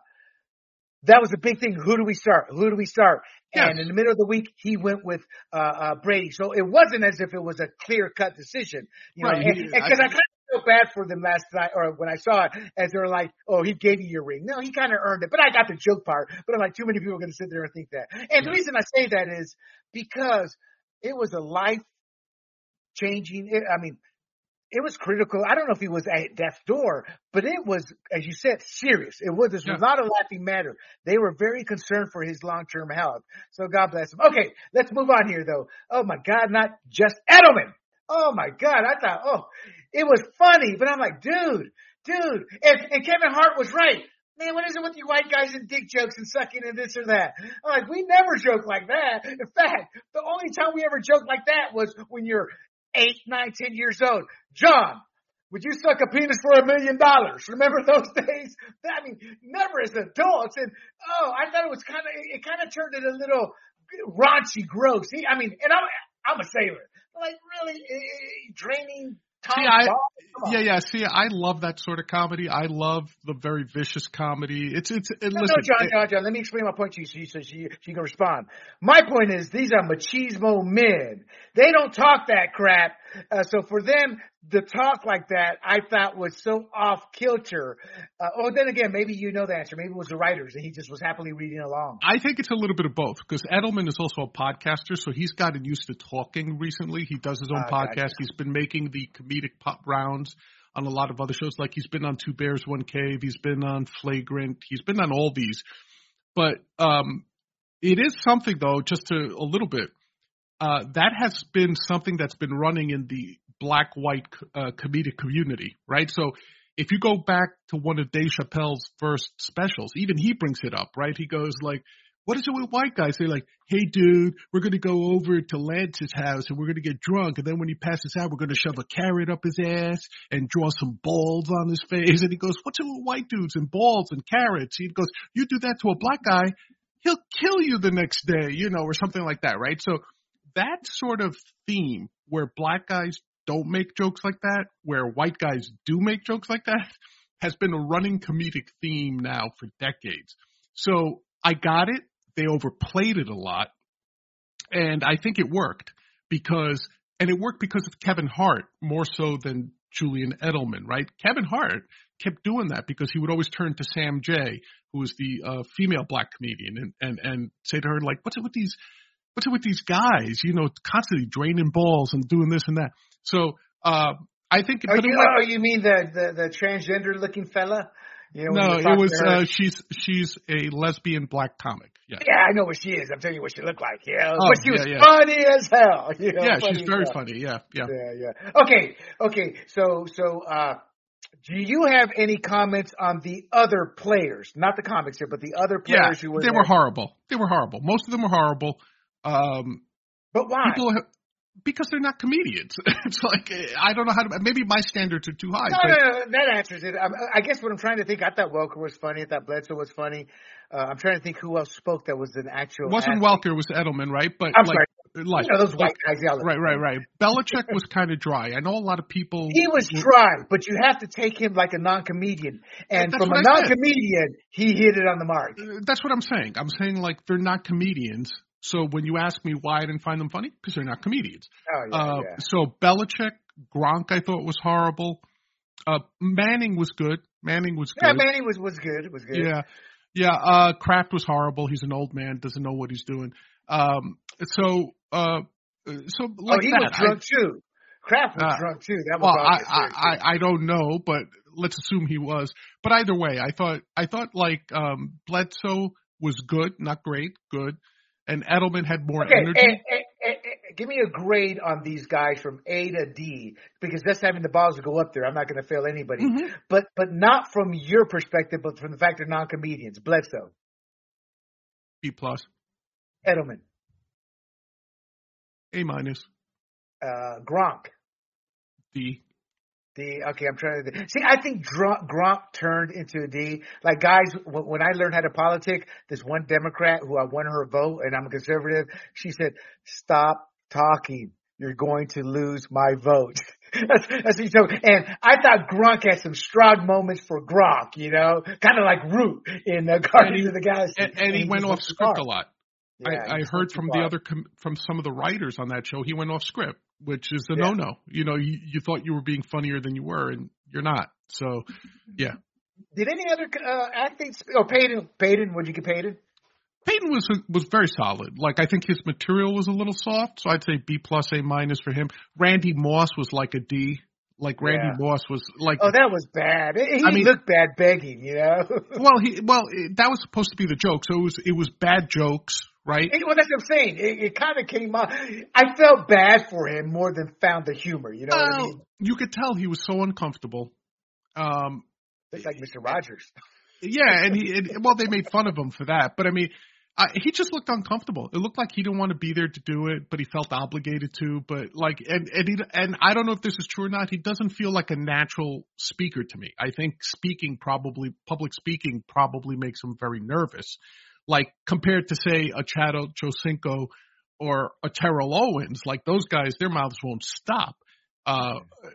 that was a big thing. Who do we start? Who do we start? Yes. And in the middle of the week, he went with uh, uh, Brady. So it wasn't as if it was a clear-cut decision. You know, right. Because I, I kind of felt bad for them last night, or when I saw it, as they were like, oh, he gave you your ring. No, he kind of earned it. But I got the joke part. But I'm like, too many people are going to sit there and think that. And yeah. the reason I say that is because it was a life-changing – I mean, it was critical. I don't know if he was at death's door, but it was, as you said, serious. It was. This yeah. was not a laughing matter. They were very concerned for his long-term health. So God bless him. Okay, let's move on here, though. Oh, my God, not just Edelman. Oh, my God. I thought, oh, it was funny. But I'm like, dude, dude. And, and Kevin Hart was right. Man, what is it with you white guys and dick jokes and sucking and this or that? I'm like, we never joke like that. In fact, the only time we ever joked like that was when you're eight, nine, ten years old. John, would you suck a penis for a million dollars? Remember those days? I mean, never as adults. And, oh, I thought it was kind of, it kind of turned it a little raunchy, gross. I mean, and I'm, I'm a sailor. Like, really, uh, draining Tom See, I, yeah, yeah. See, I love that sort of comedy. I love the very vicious comedy. It's, it's, it, no, listen. no, John, it, John, John, let me explain my point to you so, you, so she, she can respond. My point is these are machismo men. They don't talk that crap. Uh, so for them to talk like that, I thought was so off kilter. Uh, oh, then again, maybe you know the answer. Maybe it was the writers and he just was happily reading along. I think it's a little bit of both because Edelman is also a podcaster, so he's gotten used to talking recently. He does his own uh, podcast. Gotcha. He's been making the comedic pop rounds on a lot of other shows. Like he's been on Two Bears, One Cave. He's been on Flagrant. He's been on all these. But um, it is something, though, just to a little bit. Uh, that has been something that's been running in the black-white uh, comedic community, right? So if you go back to one of Dave Chappelle's first specials, even he brings it up, right? He goes like, what is it with white guys? They're like, hey, dude, we're going to go over to Lance's house and we're going to get drunk. And then when he passes out, we're going to shove a carrot up his ass and draw some balls on his face. And he goes, what's it with white dudes and balls and carrots? He goes, you do that to a black guy, he'll kill you the next day, you know, or something like that, right? So that sort of theme where black guys don't make jokes like that, where white guys do make jokes like that, has been a running comedic theme now for decades. So I got it. They overplayed it a lot, and I think it worked because, and it worked because of Kevin Hart more so than Julian Edelman, right? Kevin Hart kept doing that because he would always turn to Sam Jay, who was the uh, female black comedian, and, and and say to her like, "What's it with these? What's it with these guys? You know, constantly draining balls and doing this and that." So uh, I think. Oh, but you, it went, oh, you mean the the, the transgender looking fella? You know, no, it was uh, she's she's a lesbian black comic. Yeah. Yeah, I know what she is. I'm telling you what she looked like. Yeah, oh, but she was yeah, yeah. funny as hell. You know, yeah, funny she's very hell. funny. Yeah, yeah, yeah, yeah. Okay, okay. So, so, uh, do you have any comments on the other players? Not the comics here, but the other players yeah, who were they there? were horrible. They were horrible. Most of them were horrible. Um, but why? People have, because they're not comedians. It's like, I don't know how to, maybe my standards are too high. No, but, no, no, that answers it. I, I guess what I'm trying to think, I thought Welker was funny. I thought Bledsoe was funny. Uh, I'm trying to think who else spoke that was an actual. It wasn't athlete. Welker, it was Edelman, right? But I'm like, sorry. like, you know, those white like, guys yelling. Right, right, right. Belichick was kind of dry. I know a lot of people. He was dry, but you have to take him like a non-comedian. And That's from a I non-comedian, he hit it on the mark. That's what I'm saying. I'm saying like they're not comedians. So when you ask me why I didn't find them funny, because they're not comedians. Oh, yeah, uh, yeah. So Belichick, Gronk, I thought was horrible. Uh, Manning was good. Manning was good. Yeah, Manning was, was good. Was good. Yeah. Yeah. Uh, Kraft was horrible. He's an old man, doesn't know what he's doing. Um, so, uh, so like oh, he that, was drunk I, too. Kraft was uh, drunk too. That was well, I, I, I, I don't know, but let's assume he was. But either way, I thought, I thought like, um, Bledsoe was good, not great, good. And Edelman had more okay, energy. And, and, and, and give me a grade on these guys from A to D, because that's having the balls to go up there. I'm not going to fail anybody, Mm-hmm. but but not from your perspective, but from the fact they're non-comedians. Bledsoe, B plus, Edelman, A minus, uh, Gronk. D. D. Okay, I'm trying to see. I think Gronk, Gronk turned into a D. Like guys, when, when I learned how to politic, this one Democrat who I won her vote, and I'm a conservative, she said, "Stop talking. You're going to lose my vote." that's, that's what she told me. And I thought Gronk had some strong moments for Gronk, you know, kind of like Root in uh, Guardians of the Galaxy. And, and, and he, he went off script far. a lot. Yeah, I, I heard from far. the other com- from some of the writers on that show, he went off script, which is a yeah. no-no. You know, you, you thought you were being funnier than you were, and you're not. So, yeah. Did any other uh, athletes? Oh, Peyton. Peyton, what did you get Peyton? Peyton was was very solid. Like I think his material was a little soft, so I'd say B plus, A minus for him. Randy Moss was like a D. Like Randy yeah. Moss was like. Oh, that was bad. He I mean, looked bad begging, you know. well, he well it, that was supposed to be the joke, so it was it was bad jokes. Right. Well, that's what I'm saying. It, it kind of came out. I felt bad for him more than found the humor. You know well, what I mean? You could tell he was so uncomfortable. Um, it's like Mister Rogers. Yeah, and he and, well, they made fun of him for that, but I mean, I, he just looked uncomfortable. It looked like he didn't want to be there to do it, but he felt obligated to. But like, and and he, and I don't know if this is true or not. He doesn't feel like a natural speaker to me. I think speaking probably public speaking probably makes him very nervous. Like compared to say a Chad Ochocinco or a Terrell Owens, like those guys, their mouths won't stop. Uh,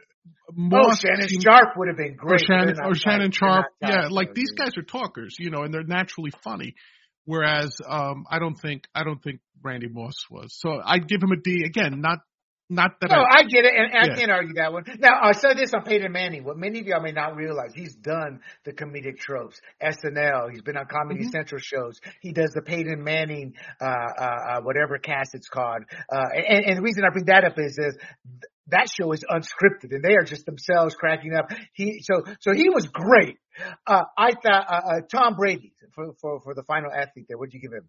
oh, Shannon seems, Sharp would have been great. Or Shannon, or Shannon Sharp, yeah. Like these guys are talkers, you know, and they're naturally funny. Whereas um, I don't think I don't think Randy Moss was. So I'd give him a D again. Not not that. No, I, I get it, and I yeah. can't argue that one. Now I said this on Peyton Manning. What many of y'all may not realize, he's done the comedic tropes. S N L. He's been on Comedy mm-hmm. Central shows. He does the Peyton Manning, uh, uh, whatever cast it's called. Uh, and, and the reason I bring that up is, is that show is unscripted, and they are just themselves cracking up. He so so he was great. Uh, I thought uh, uh, Tom Brady for, for for the final athlete there. What did you give him?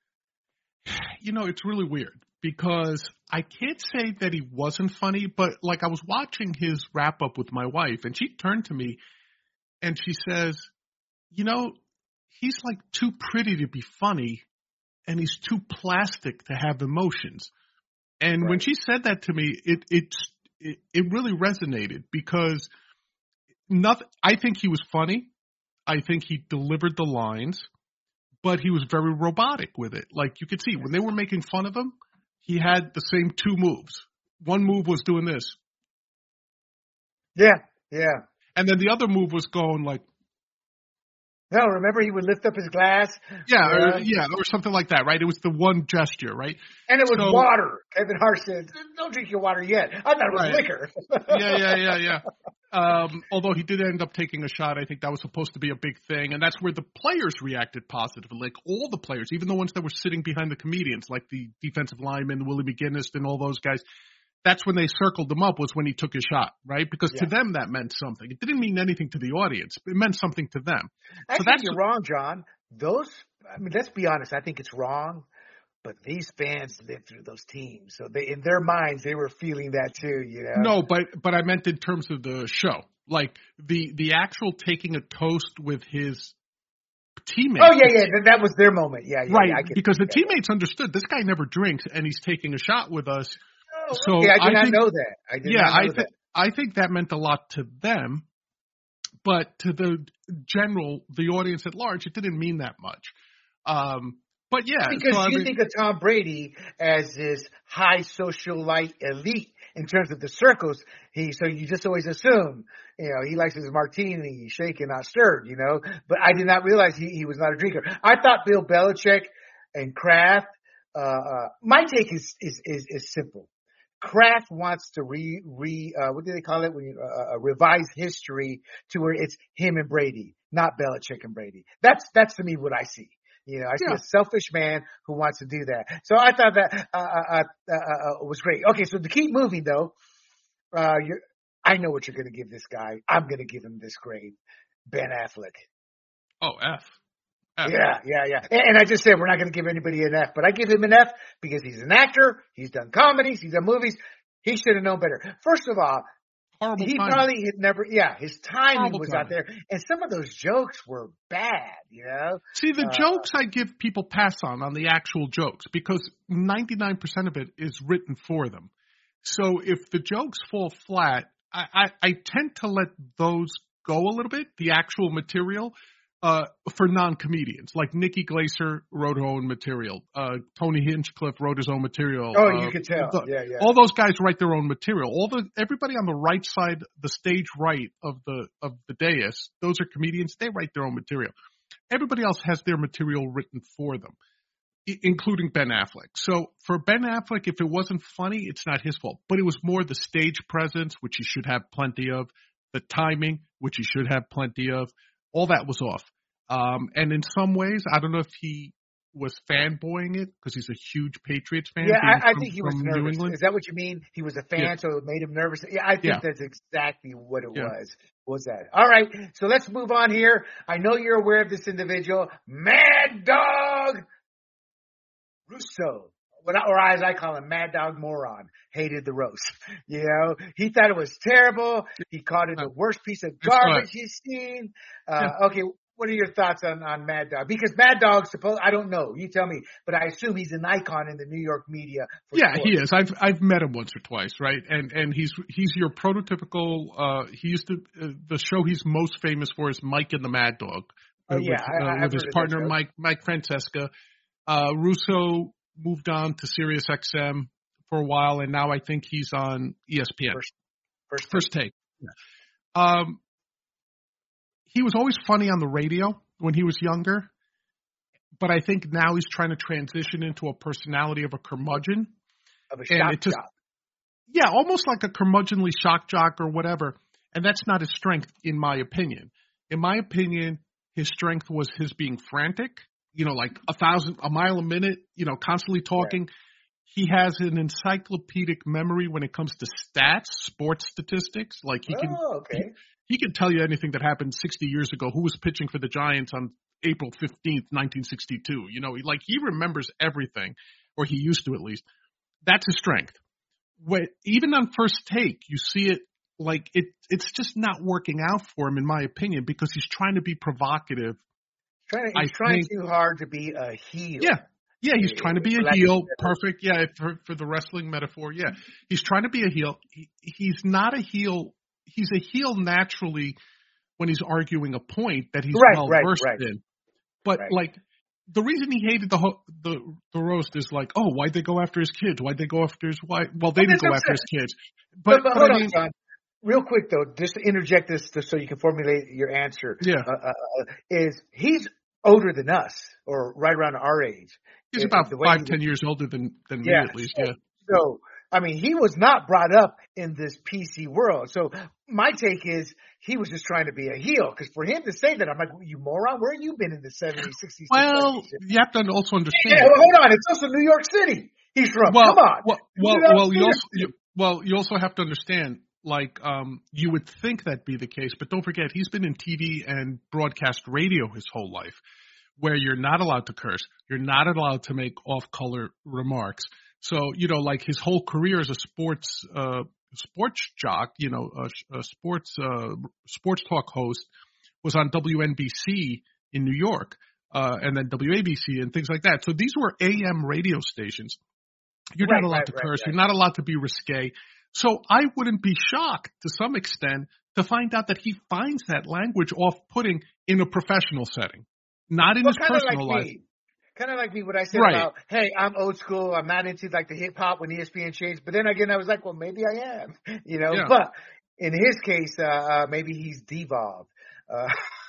You know, it's really weird because I can't say that he wasn't funny, but like I was watching his wrap up with my wife, and she turned to me and she says, "You know, he's like too pretty to be funny, and he's too plastic to have emotions. And Right. when she said that to me, it it it, it really resonated because nothing. I think he was funny. I think he delivered the lines, but he was very robotic with it. Like you could see when they were making fun of him, he had the same two moves. One move was doing this. Yeah, yeah. And then the other move was going like, no, remember he would lift up his glass? Yeah, yeah. Or, yeah, or something like that, right? It was the one gesture, right? And it was so, water. Kevin Hart said, don't drink your water yet. I thought it was right. liquor. yeah, yeah, yeah, yeah. Um, although he did end up taking a shot, I think that was supposed to be a big thing. And that's where the players reacted positively. Like all the players, even the ones that were sitting behind the comedians, like the defensive lineman, Willie McGinnis, and all those guys. That's when they circled him up was when he took his shot, right? Because yeah. to them that meant something. It didn't mean anything to the audience. It meant something to them. I so think that's you're wrong, John. Those, I mean, let's be honest. I think it's wrong, but these fans lived through those teams, so they, in their minds, they were feeling that too. You know? No, but but I meant in terms of the show, like the the actual taking a toast with his teammates. Oh yeah, yeah, that was their moment. Yeah, yeah right. Yeah, I get because the yeah, teammates yeah. understood this guy never drinks, and he's taking a shot with us. Oh, so okay. I did I not think, know that. I did yeah, not know I think that. I think that meant a lot to them, but to the general, the audience at large, it didn't mean that much. Um, but yeah, because so, you I mean, think of Tom Brady as this high socialite elite in terms of the circles. He so you just always assume, you know, he likes his martini shaken, not stirred. You know, but I did not realize he, he was not a drinker. I thought Bill Belichick and Kraft. Uh, uh, my take is is is, is simple. Kraft wants to re, re uh, what do they call it when you uh, uh, revise history to where it's him and Brady, not Belichick and Brady. That's that's to me what I see. You know, I see yeah. a selfish man who wants to do that. So I thought that uh, uh, uh, uh, was great. Okay, so to keep moving though, uh, you're, I know what you're going to give this guy. I'm going to give him this grade, Ben Affleck. Oh, F. F. Yeah, yeah, yeah. And, and I just said we're not going to give anybody an F, but I give him an F because he's an actor. He's done comedies. He's done movies. He should have known better. First of all, Horrible he timing. probably had never, yeah, his timing Horrible was timing. out there. And some of those jokes were bad, you know? See, the uh, jokes I give people pass on, on the actual jokes, because ninety-nine percent of it is written for them. So if the jokes fall flat, I, I, I tend to let those go a little bit, the actual material. Uh, for non-comedians, like Nikki Glaser wrote her own material. Uh, Tony Hinchcliffe wrote his own material. Oh, uh, you could tell. The, yeah, yeah. All those guys write their own material. All the everybody on the right side, the stage right of the of the dais, those are comedians. They write their own material. Everybody else has their material written for them, I- including Ben Affleck. So for Ben Affleck, if it wasn't funny, it's not his fault. But it was more the stage presence, which he should have plenty of, the timing, which he should have plenty of. All that was off. Um, and in some ways, I don't know if he was fanboying it because he's a huge Patriots fan. Yeah, I, I from, think he was New nervous. England. Is that what you mean? He was a fan, Yeah. so it made him nervous. Yeah, I think Yeah. that's exactly what it Yeah. was. Was that? All right, so let's move on here. I know you're aware of this individual, Mad Dog Russo. What I, or as I call him, Mad Dog Moron, hated the roast. You know, he thought it was terrible. He called it the worst piece of garbage he's seen. Uh, Yeah. Okay, what are your thoughts on, on Mad Dog? Because Mad Dog, suppose I don't know. You tell me, but I assume he's an icon in the New York media. For Yeah, sports. he is. I've I've met him once or twice, right? And and he's he's your prototypical. Uh, he used to uh, the show he's most famous for is Mike and the Mad Dog. Oh, uh, yeah, with, I- uh, I've with his heard of that partner show. Mike Mike Francesca. Uh, Russo moved on to Sirius X M for a while, and now I think he's on E S P N. First, first, First take. Yeah. Um, he was always funny on the radio when he was younger, but I think now he's trying to transition into a personality of a curmudgeon. of a and shock it just, job. Yeah, almost like a curmudgeonly shock jock or whatever. And that's not his strength, in my opinion. In my opinion, his strength was his being frantic, you know, like a thousand, a mile a minute, you know, constantly talking. Right. He has an encyclopedic memory when it comes to stats, sports statistics. Like he can, Oh, okay. he, he can tell you anything that happened sixty years ago. Who was pitching for the Giants on April fifteenth, nineteen sixty-two? You know, he, like he remembers everything, or he used to at least. That's his strength. When, even on First Take, you see it like it. It's just not working out for him, in my opinion, because he's trying to be provocative. Trying to, he's I trying think- too hard to be a heel. Yeah, Yeah, he's trying to be a heel. Perfect. Yeah, for for the wrestling metaphor. Yeah, he's trying to be a heel. He, he's not a heel. He's a heel naturally when he's arguing a point that he's right, well right, versed right. in. But right. like the reason he hated the ho- the the roast is like, oh, why'd they go after his kids? Why'd they go after his wife? Well, they well, didn't go after his kids. But, but, but hold I mean, on, John. Real quick though, just to interject this just so you can formulate your answer. Yeah, uh, uh, is he's older than us, or right around our age. He's it, about five, he, ten years older than than yeah, me at least. So, yeah. So I mean, he was not brought up in this P C world. So my take is he was just trying to be a heel, because for him to say that, I'm like, you moron, where have you been in the seventies, sixties? Well, you have to also understand. Yeah, well, hold on, it's also New York City. He's from. Well, Come on. Well, well, well, you also you, well, you also have to understand. Like, um, you would think that'd be the case, but don't forget, he's been in T V and broadcast radio his whole life, where you're not allowed to curse, you're not allowed to make off-color remarks. So, you know, like his whole career as a sports uh, sports jock, you know, a, a sports uh, sports talk host, was on W N B C in New York, uh, and then W A B C and things like that. So these were A M radio stations. You're right, not allowed right, to right, curse. right. You're not allowed to be risque. So I wouldn't be shocked to some extent to find out that he finds that language off-putting in a professional setting, not in well, his personal like life. Me. Kind of like me, what I said right. about, hey, I'm old school. I'm not into like the hip hop when E S P N changed. But then again, I was like, well, maybe I am, you know. Yeah. But in his case, uh, uh maybe he's devolved. Uh,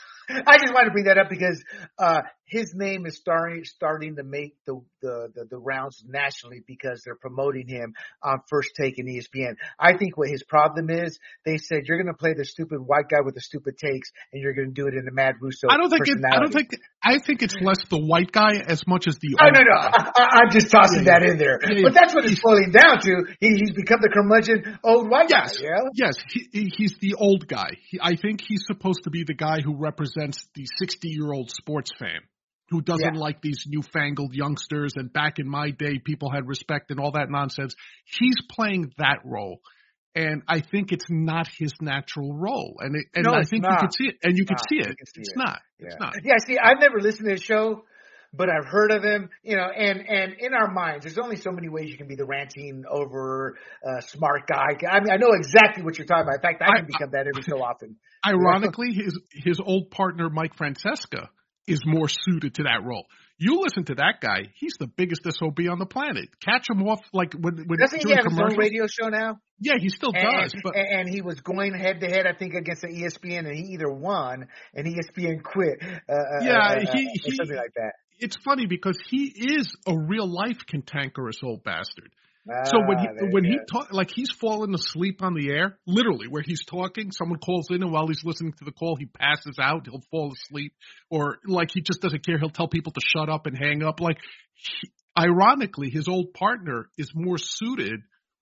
I just wanted to bring that up because uh his name is starting starting to make the, the the the rounds nationally because they're promoting him on First Take and E S P N. I think what his problem is, they said you're going to play the stupid white guy with the stupid takes, and you're going to do it in the Mad Russo I don't think it, I don't think I think it's less the white guy as much as the. Oh no no, I, I'm just tossing yeah, that in there. Yeah, yeah. But that's what it's boiling down to. He, he's become the curmudgeon old white yes, guy. Yeah. Yes, he, he's the old guy. He, I think he's supposed to be the guy who represents the sixty-year-old sports fan who doesn't yeah. like these newfangled youngsters. And back in my day, people had respect and all that nonsense. He's playing that role. And I think it's not his natural role. And it, and no, I think not. you can see it. And you can not. see it. You can see it's it. not. Yeah. It's not. Yeah, see, I've never listened to his show, but I've heard of him, you know, and, and in our minds, there's only so many ways you can be the ranting over uh, smart guy. I mean, I know exactly what you're talking about. In fact, I can I, become that every so often. Ironically, his his old partner, Mike Francesca, is more suited to that role. You listen to that guy; he's the biggest S O B on the planet. Catch him off like when when doesn't he have his own radio show now? Yeah, he still and, does. But and he was going head to head, I think, against the E S P N, and he either won and E S P N quit. Uh, yeah, uh, he, uh, he something like that. It's funny because he is a real life cantankerous old bastard. Ah, so when he when he talk like he's falling asleep on the air, literally where he's talking, someone calls in and while he's listening to the call, he passes out. He'll fall asleep, or like he just doesn't care. He'll tell people to shut up and hang up. Like, he, ironically, his old partner is more suited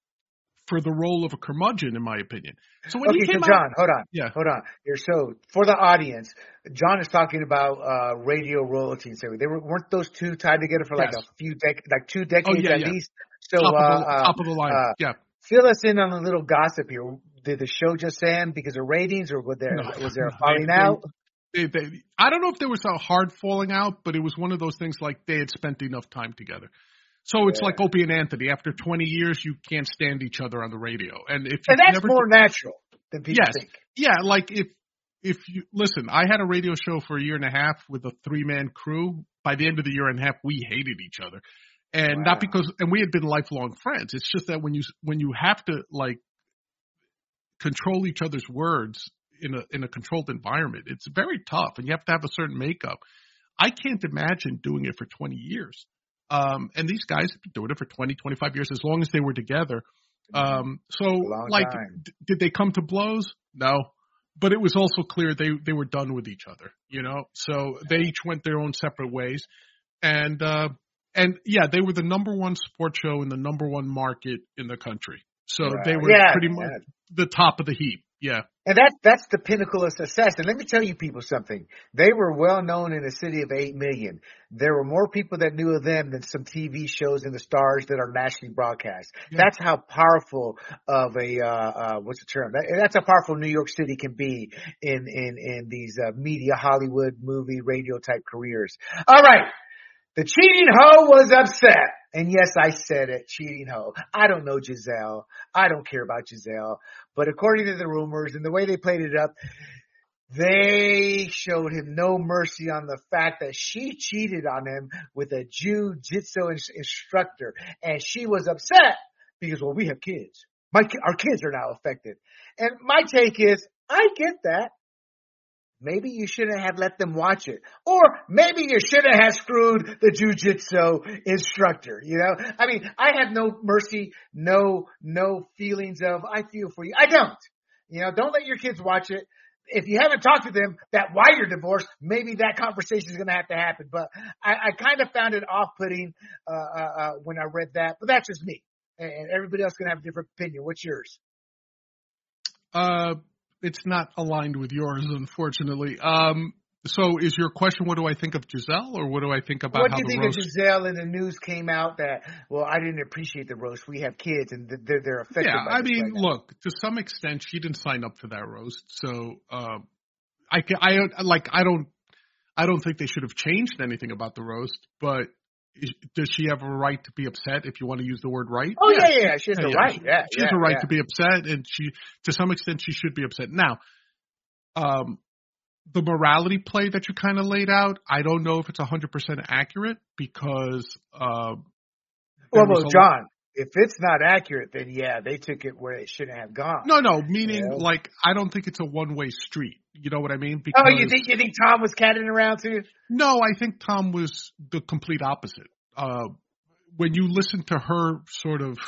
for the role of a curmudgeon, in my opinion. So when okay, he came so John, out, hold on, yeah, hold on. Here, so for the audience, John is talking about uh, radio royalties. They were weren't those two tied together for like yes. a few dec like two decades oh, yeah, at yeah. least. So top, uh, of the, uh, top of the line, uh, yeah. Fill us in on a little gossip here. Did the show just end because of ratings, or was there no, was there a no, falling they, out? They, they, I don't know if there was a hard falling out, but it was one of those things like they had spent enough time together. So it's yeah. like Opie and Anthony. After twenty years, you can't stand each other on the radio, and if and that's never more did, natural than people yes, think. Yeah, like if if you listen, I had a radio show for a year and a half with a three man crew. By the end of the year and a half, we hated each other, and wow. not because and we had been lifelong friends. It's just that when you when you have to like control each other's words in a in a controlled environment, it's very tough, and you have to have a certain makeup. I can't imagine doing it for twenty years. Um, and these guys have been doing it for twenty, twenty-five years, as long as they were together. Um, so, like, d- did they come to blows? No. But it was also clear they, they were done with each other, you know? So they each went their own separate ways. And, uh, and yeah, they were the number one sports show in the number one market in the country. So right. they were yeah, pretty much yeah. the top of the heap. Yeah. And that, that's the pinnacle of success. And let me tell you people something. They were well known in a city of eight million. There were more people that knew of them than some T V shows and the stars that are nationally broadcast. Yeah. That's how powerful of a, uh, uh, what's the term? That, that's how powerful New York City can be in, in, in these, uh, media, Hollywood, movie, radio type careers. All right. The cheating hoe was upset. And yes, I said it, cheating hoe. I don't know Gisele. I don't care about Gisele. But according to the rumors and the way they played it up, they showed him no mercy on the fact that she cheated on him with a jiu-jitsu instructor. And she was upset because, well, we have kids. My, our kids are now affected. And my take is, I get that. Maybe you shouldn't have let them watch it. Or maybe you shouldn't have screwed the jiu-jitsu instructor, you know? I mean, I have no mercy, no, no feelings of, I feel for you. I don't. You know, don't let your kids watch it. If you haven't talked to them that why you're divorced, maybe that conversation is going to have to happen. But I, I kind of found it off-putting uh, uh, uh, when I read that. But that's just me. And everybody else can have a different opinion. What's yours? Uh, it's not aligned with yours, unfortunately. Um, so is your question, what do I think of Gisele, or what do I think about what how do you the think roast... of Gisele? And the news came out that, well, I didn't appreciate the roast. We have kids, and they're, they're affected yeah, by I this mean, right now. look, to some extent, she didn't sign up for that roast. So uh, I, can, I, like, I don't I don't think they should have changed anything about the roast, but is, does she have a right to be upset, if you want to use the word right? Oh, yeah, yeah, yeah. She has yeah, a yeah. right. She, Yeah, she yeah, has a right yeah. to be upset, and she, to some extent, she should be upset. Now, um, the morality play that you kind of laid out, I don't know if it's one hundred percent accurate because uh, Well, well, John, if it's not accurate, then yeah, they took it where it shouldn't have gone. No, no, meaning Yeah. like I don't think it's a one-way street. You know what I mean? Because, Oh, you think you think Tom was catting around too? No, I think Tom was the complete opposite. Uh, when you listen to her sort of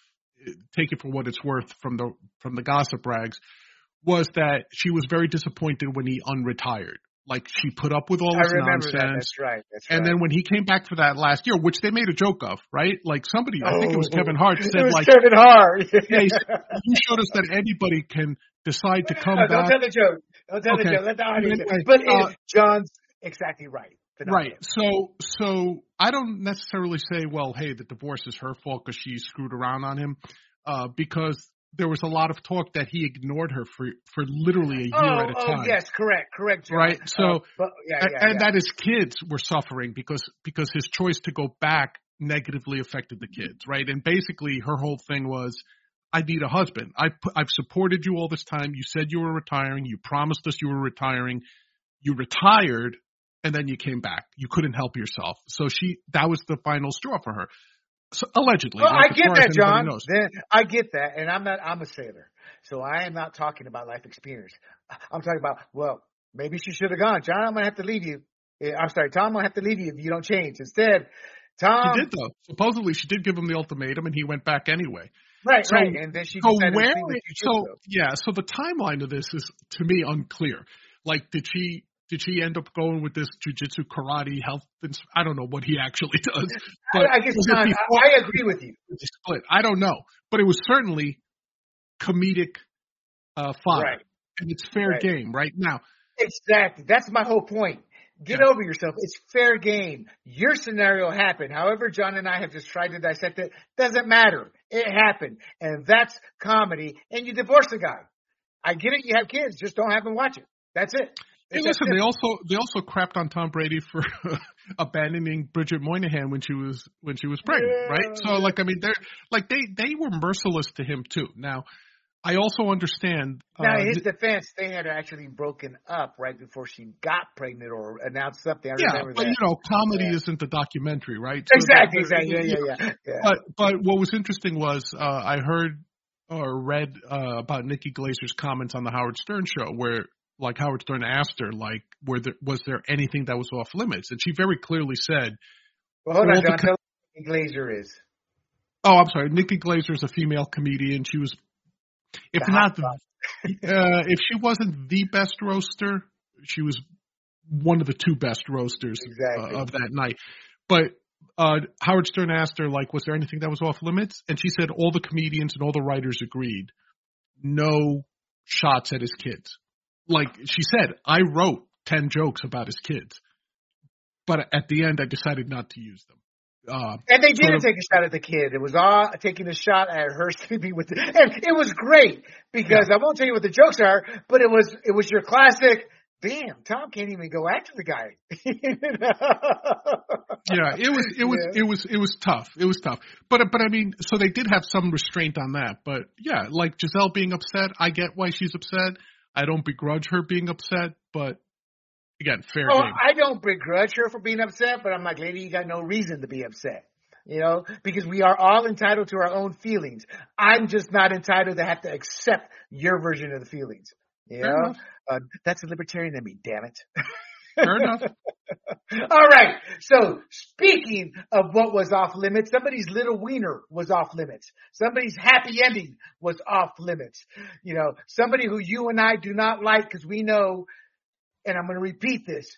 take it for what it's worth from the from the gossip rags, was that she was very disappointed when he unretired. Like, she put up with all I this remember nonsense. that. That's right. That's right. And then when he came back for that last year, which they made a joke of, right? Like somebody, oh, I think it was Kevin Hart, said it was like, Kevin Hart. yeah, he said, you showed us that anybody can decide to come no, back. Don't tell the joke. Don't tell okay. the joke. Let the audience. Anyway, but uh, it, John's exactly right. Phenomenal. Right. So, so I don't necessarily say, well, hey, the divorce is her fault because she screwed around on him, uh, because there was a lot of talk that he ignored her for, for literally a year oh, at a time. Oh, yes, correct, correct, John. Right. So, uh, but, yeah, and, yeah, and yeah. that his kids were suffering because, because his choice to go back negatively affected the kids. Right. And basically her whole thing was, I need a husband. I, I've supported you all this time. You said you were retiring. You promised us you were retiring. You retired. And then you came back. You couldn't help yourself. So she, that was the final straw for her. So allegedly. Well, like, I get that, John. Knows. Then I get that. And I'm not, I'm a sailor. So I am not talking about life experience. I'm talking about, well, maybe she should have gone. John, I'm going to have to leave you. I'm sorry, Tom, I'm going to have to leave you if you don't change. Instead, Tom. She did, though. Supposedly she did give him the ultimatum and he went back anyway. Right, so, right. And then she so decided where, to sleep with you. So, too, yeah. So the timeline of this is, to me, unclear. Like, did she, Did she end up going with this jiu-jitsu, karate, health? I don't know what he actually does. But I, I guess John, I, I agree with you. Split. I don't know, but it was certainly comedic uh, fun, right. and it's fair right. game right now. Exactly. That's my whole point. Get yeah. over yourself. It's fair game. Your scenario happened. However, John and I have just tried to dissect it. Doesn't matter. It happened, and that's comedy. And you divorce the guy. I get it. You have kids. Just don't have them watch it. That's it. Hey, listen, they also they also crapped on Tom Brady for abandoning Bridget Moynihan when she was when she was pregnant, yeah, right? So, yeah. like, I mean, they're like they they were merciless to him too. Now, I also understand. Now, uh, in his defense, they had actually broken up right before she got pregnant or announced something. I yeah, remember but that. you know, comedy yeah. isn't the documentary, right? So exactly, the, exactly. Yeah, yeah, yeah, yeah. But but what was interesting was uh, I heard or read uh, about Nikki Glazer's comments on the Howard Stern show where. Like Howard Stern asked her, like, were there, was there anything that was off limits? And she very clearly said, well, hold on, John, co- tell me who Nikki Glazer is. Oh, I'm sorry. Nikki Glazer is a female comedian. She was, if the not, uh, if she wasn't the best roaster, she was one of the two best roasters exactly. uh, of that night. But uh, Howard Stern asked her, like, was there anything that was off limits? And she said all the comedians and all the writers agreed. No shots at his kids. Like she said, I wrote ten jokes about his kids, but at the end I decided not to use them. Uh, and they didn't of, take a shot at the kid. It was all taking a shot at her sleeping with the, and it was great because yeah. I won't tell you what the jokes are, but it was, it was your classic damn, Tom can't even go after the guy. Yeah, it was it was yeah. it was it was tough. It was tough. But but I mean, so they did have some restraint on that. But yeah, like Giselle being upset, I get why she's upset. I don't begrudge her being upset, but again, fair oh, game. I don't begrudge her for being upset, but I'm like, lady, you got no reason to be upset. You know, because we are all entitled to our own feelings. I'm just not entitled to have to accept your version of the feelings. You fair know, uh, that's a libertarian in me, damn it. Fair enough. All right. So speaking of what was off limits, somebody's little wiener was off limits. Somebody's happy ending was off limits. You know, somebody who you and I do not like because we know, and I'm going to repeat this,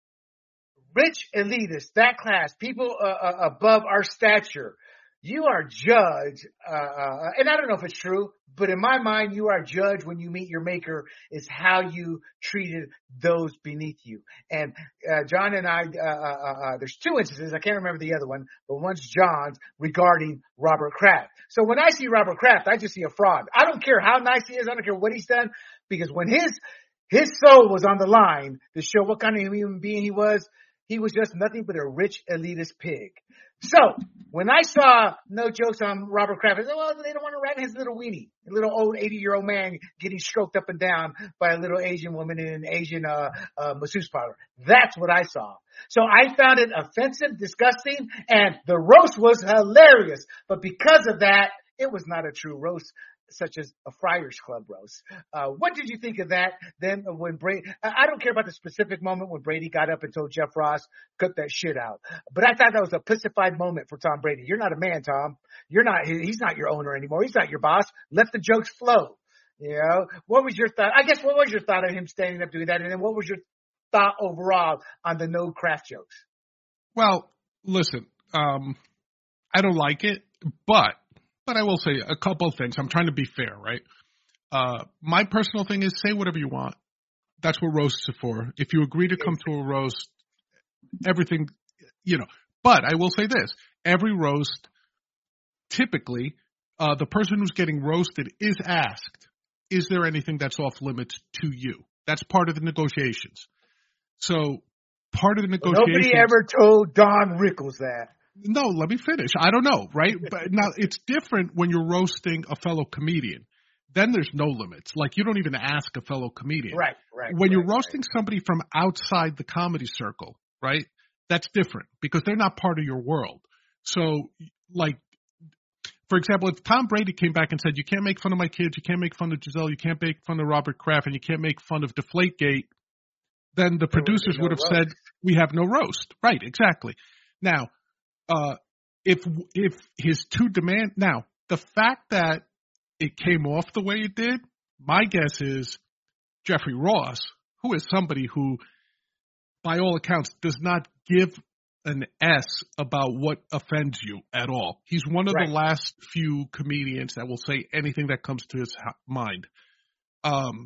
rich elitists, that class, people uh, uh, above our stature, you are judged, uh, uh, and I don't know if it's true, but in my mind, you are judged when you meet your maker is how you treated those beneath you. And uh, John and I, uh, uh, uh, there's two instances, I can't remember the other one, but one's John's regarding Robert Kraft. So when I see Robert Kraft, I just see a fraud. I don't care how nice he is, I don't care what he's done, because when his his soul was on the line to show what kind of human being he was, he was just nothing but a rich elitist pig. So when I saw no jokes on Robert Kraft, I said, well, they don't want to rat his little weenie, a little old eighty-year-old man getting stroked up and down by a little Asian woman in an Asian uh, uh, masseuse parlor. That's what I saw. So I found it offensive, disgusting, and the roast was hilarious. But because of that, it was not a true roast, such as a Friars Club roast. Uh, what did you think of that then when Brady, I don't care about the specific moment when Brady got up and told Jeff Ross, cut that shit out. But I thought that was a pussified moment for Tom Brady. You're not a man, Tom. You're not, he's not your owner anymore. He's not your boss. Let the jokes flow. You know, what was your thought? I guess what was your thought of him standing up doing that? And then what was your thought overall on the no Kraft jokes? Well, listen, um, I don't like it, but But I will say a couple of things. I'm trying to be fair, right? Uh, my personal thing is say whatever you want. That's what roasts are for. If you agree to come to a roast, everything, you know. But I will say this. Every roast, typically, uh, the person who's getting roasted is asked, is there anything that's off limits to you? That's part of the negotiations. So part of the negotiations. Nobody ever told Don Rickles that. No, let me finish. I don't know, right? But now it's different when you're roasting a fellow comedian. Then there's no limits. Like you don't even ask a fellow comedian. Right, right. When right, you're roasting right. somebody from outside the comedy circle, right? That's different because they're not part of your world. So like, for example, if Tom Brady came back and said, you can't make fun of my kids, you can't make fun of Giselle, you can't make fun of Robert Kraft, and you can't make fun of Deflategate, then the there producers would, no would have roast. said, we have no roast. Right, exactly. Now, Uh, if if his two demand now the fact that it came off the way it did, my guess is Jeffrey Ross, who is somebody who, by all accounts, does not give an S about what offends you at all. He's one of right. the last few comedians that will say anything that comes to his mind. Um,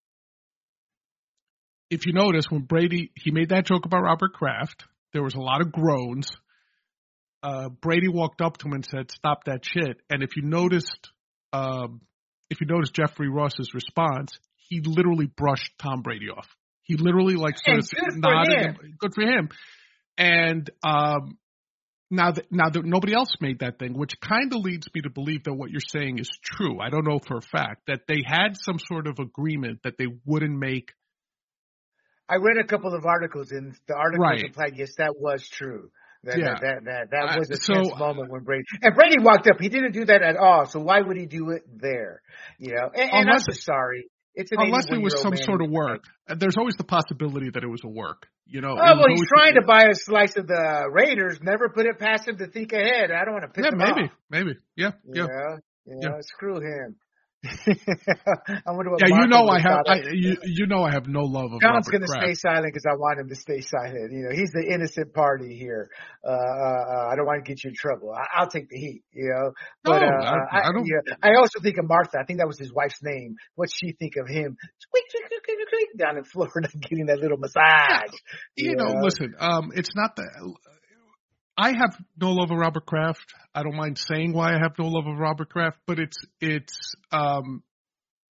if you notice, when Brady he made that joke about Robert Kraft, there was a lot of groans. Uh, Brady walked up to him and said, stop that shit. And if you noticed, um, if you noticed Jeffrey Ross's response, he literally brushed Tom Brady off. He literally like sort of nodded. Him. Good for him. And um, now that now that nobody else made that thing, which kind of leads me to believe that what you're saying is true. I don't know for a fact that they had some sort of agreement that they wouldn't make. I read a couple of articles, and the articles right. implied yes, that was true. That, yeah. that, that, that, that was a uh, so, tense moment when Brady and Brady walked up. He didn't do that at all. So why would he do it there? You know, and, and I'm just sorry. It's an unless it was some man. sort of work. There's always the possibility that it was a work. You know. Oh well, he's trying to buy a slice of the Raiders. Never put it past him to think ahead. I don't want to piss yeah, him maybe, off. maybe, yeah, yeah, yeah, yeah. yeah. Screw him. I wonder what. Yeah, Martha you know I have. I, of, you, you know I have no love of. John's going to stay silent because I want him to stay silent. You know, he's the innocent party here. Uh, uh, I don't want to get you in trouble. I, I'll take the heat. You know, but no, uh, I, I, don't. Yeah, I also think of Martha. I think that was his wife's name. What's she think of him? Squeak, squeak, squeak, squeak, squeak, down in Florida, getting that little massage. You, you know, know, listen. Um, it's not that. I have no love of Robert Kraft. I don't mind saying why I have no love of Robert Kraft, but it's it's um.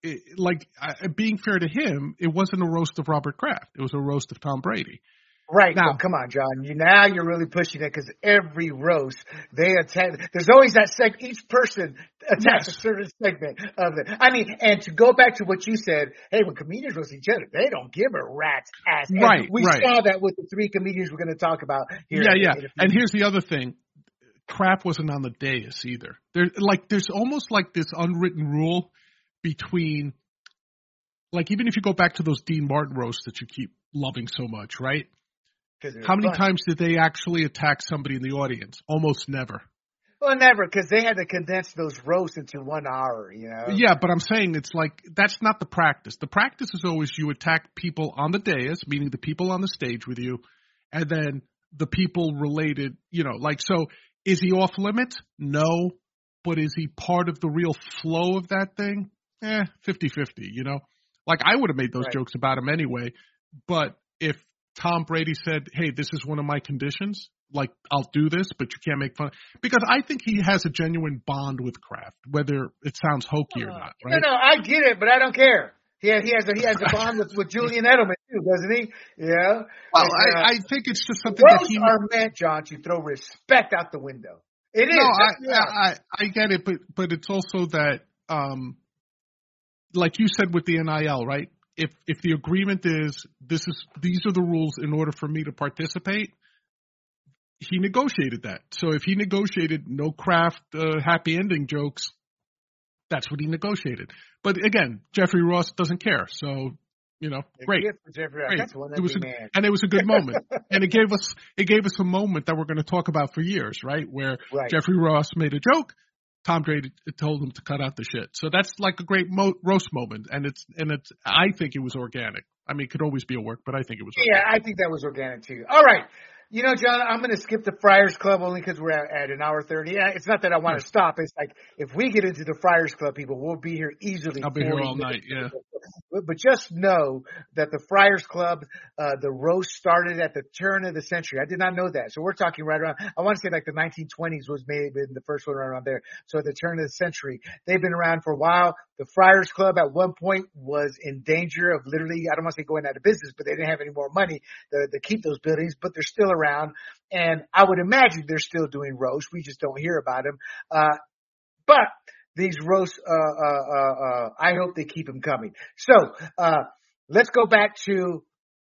it, like uh, being fair to him, it wasn't a roast of Robert Kraft. It was a roast of Tom Brady. Right. Now, Well, come on, John. You now you're really pushing it because every roast they attack. There's always that seg. Each person attacks yes. a certain segment of it. I mean, and to go back to what you said, hey, when comedians roast each other, they don't give a rat's ass. And right. we right. saw that with the three comedians we're going to talk about here. Yeah, yeah. In, in and here's the other thing: Kraft wasn't on the dais either. There, like, there's almost like this unwritten rule between, like, even if you go back to those Dean Martin roasts that you keep loving so much, right? How many fun. times did they actually attack somebody in the audience? Almost never. Well, never, because they had to condense those roasts into one hour, you know? Yeah, but I'm saying it's like, that's not the practice. The practice is always you attack people on the dais, meaning the people on the stage with you, and then the people related, you know, like, so is he off limits? No. But is he part of the real flow of that thing? Eh, fifty-fifty, you know? Like, I would have made those Right. jokes about him anyway, but if Tom Brady said, hey, this is one of my conditions, like, I'll do this, but you can't make fun. Because I think he has a genuine bond with Kraft, whether it sounds hokey or not, right? No, no, I get it, but I don't care. He has, he has a, he has a bond with, with Julian Edelman, too, doesn't he? Yeah. Well, And, uh, I, I think it's just something that roasts he... are meant, John, to throw respect out the window. It is. No, That's I, I, I get it, but, but it's also that, um, like you said with the N I L, right? If if the agreement is this is these are the rules in order for me to participate, he negotiated that. So if he negotiated no Kraft uh, happy ending jokes, that's what he negotiated. But again, Jeffrey Ross doesn't care. So, you know, great. Jeffrey, great. that's one It was a, man. and it was a good moment. And it gave us it gave us a moment that we're going to talk about for years, right? Where Right. Jeffrey Ross made a joke. Tom Brady told him to cut out the shit. So that's like a great mo- roast moment, and it's and it's. I think it was organic. I mean, it could always be a work, but I think it was organic. Yeah, I think that was organic too. All right. You know, John, I'm going to skip the Friars Club only because we're at, at an hour thirty. Yeah, it's not that I want to stop. It's like if we get into the Friars Club, people, we'll be here easily. I'll be here all minutes. night, yeah. But, but just know that the Friars Club, uh, the roast started at the turn of the century. I did not know that. So we're talking right around, I want to say like the nineteen twenties was maybe the first one around there. So at the turn of the century, they've been around for a while. The Friars Club at one point was in danger of literally, I don't want to say going out of business, but they didn't have any more money to, to keep those buildings, but they're still around. And I would imagine they're still doing roasts. We just don't hear about them. Uh, but these roasts, uh, uh, uh, uh, I hope they keep them coming. So, uh, let's go back to,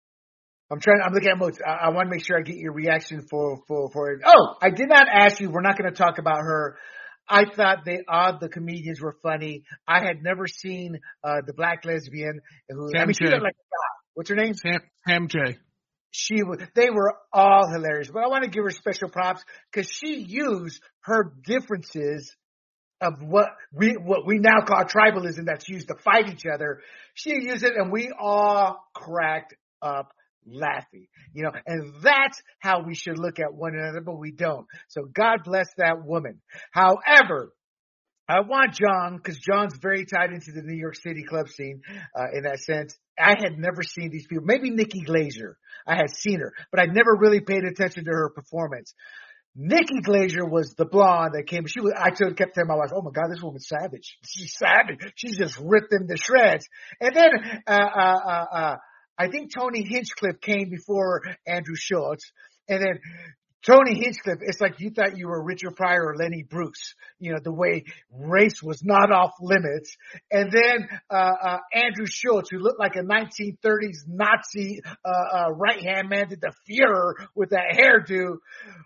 I'm trying, I'm looking at notes. I, I want to make sure I get your reaction for, for, for it. Oh, I did not ask you. We're not going to talk about her. I thought they, all the comedians were funny. I had never seen, uh, the black lesbian who, Sam I mean, she J. looked like a guy. What's her name? Sam, Sam J. She was, they were all hilarious, but I want to give her special props because she used her differences of what we, what we now call tribalism that's used to fight each other. She used it and we all cracked up laughing, you know, and that's how we should look at one another, but we don't. So God bless that woman. However, I want John, because John's very tied into the New York City club scene, uh, in that sense. I had never seen these people. Maybe Nikki Glazer. I had seen her, but I never really paid attention to her performance. Nikki Glazer was the blonde that came. She was, I told, kept telling my wife, oh my God, this woman's savage. She's savage. She's just ripped them to shreds. And then, uh, uh, uh, uh, I think Tony Hinchcliffe came before Andrew Schultz. And then Tony Hinchcliffe, it's like you thought you were Richard Pryor or Lenny Bruce, you know, the way race was not off limits. And then, uh, uh, Andrew Schultz, who looked like a nineteen thirties Nazi, uh, uh, right-hand man, did the Fuhrer with that hairdo.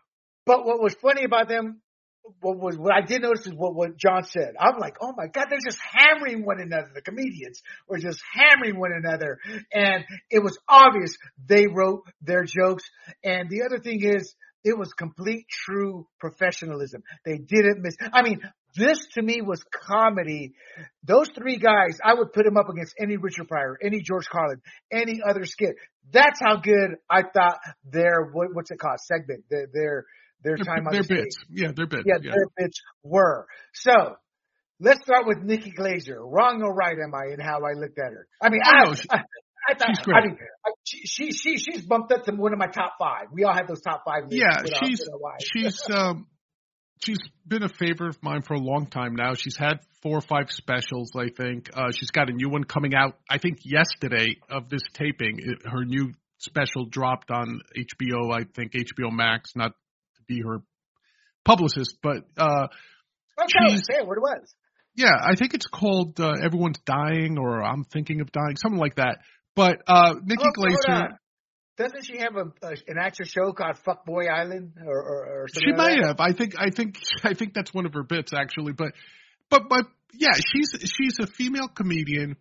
But what was funny about them, what was, what I did notice is what, what John said. I'm like, oh my God, they're just hammering one another. The comedians were just hammering one another. And it was obvious they wrote their jokes. And the other thing is, it was complete true professionalism. They didn't miss. I mean, this to me was comedy. Those three guys, I would put them up against any Richard Pryor, any George Carlin, any other skit. That's how good I thought their, what, what's it called, segment, their, their, their time on their the stage. bits. Yeah, their bits. Yeah, Yeah, their bits were. So, let's start with Nikki Glazer. Wrong or right am I in how I looked at her? I mean, Oh, I, no, she- I, I thought, she's great. I mean, I, she, she, she, she's bumped up to one of my top five. We all have those top five lists. Yeah, with our- she's with our wives. she's um she's been a favorite of mine for a long time now. She's had four or five specials, I think. Uh, she's got a new one coming out, I think, yesterday of this taping. It, her new special dropped on H B O, I think, H B O Max, not to be her publicist, but uh, okay, say what it was. Yeah, I think it's called uh, Everyone's Dying, or I'm Thinking of Dying, something like that. But uh, Nikki oh, Glaser... Doesn't she have a, a an actual show called Fuckboy Island or, or, or something? She like might that? have. I think. I think. I think that's one of her bits, actually. But, but, but, yeah, she's she's a female comedian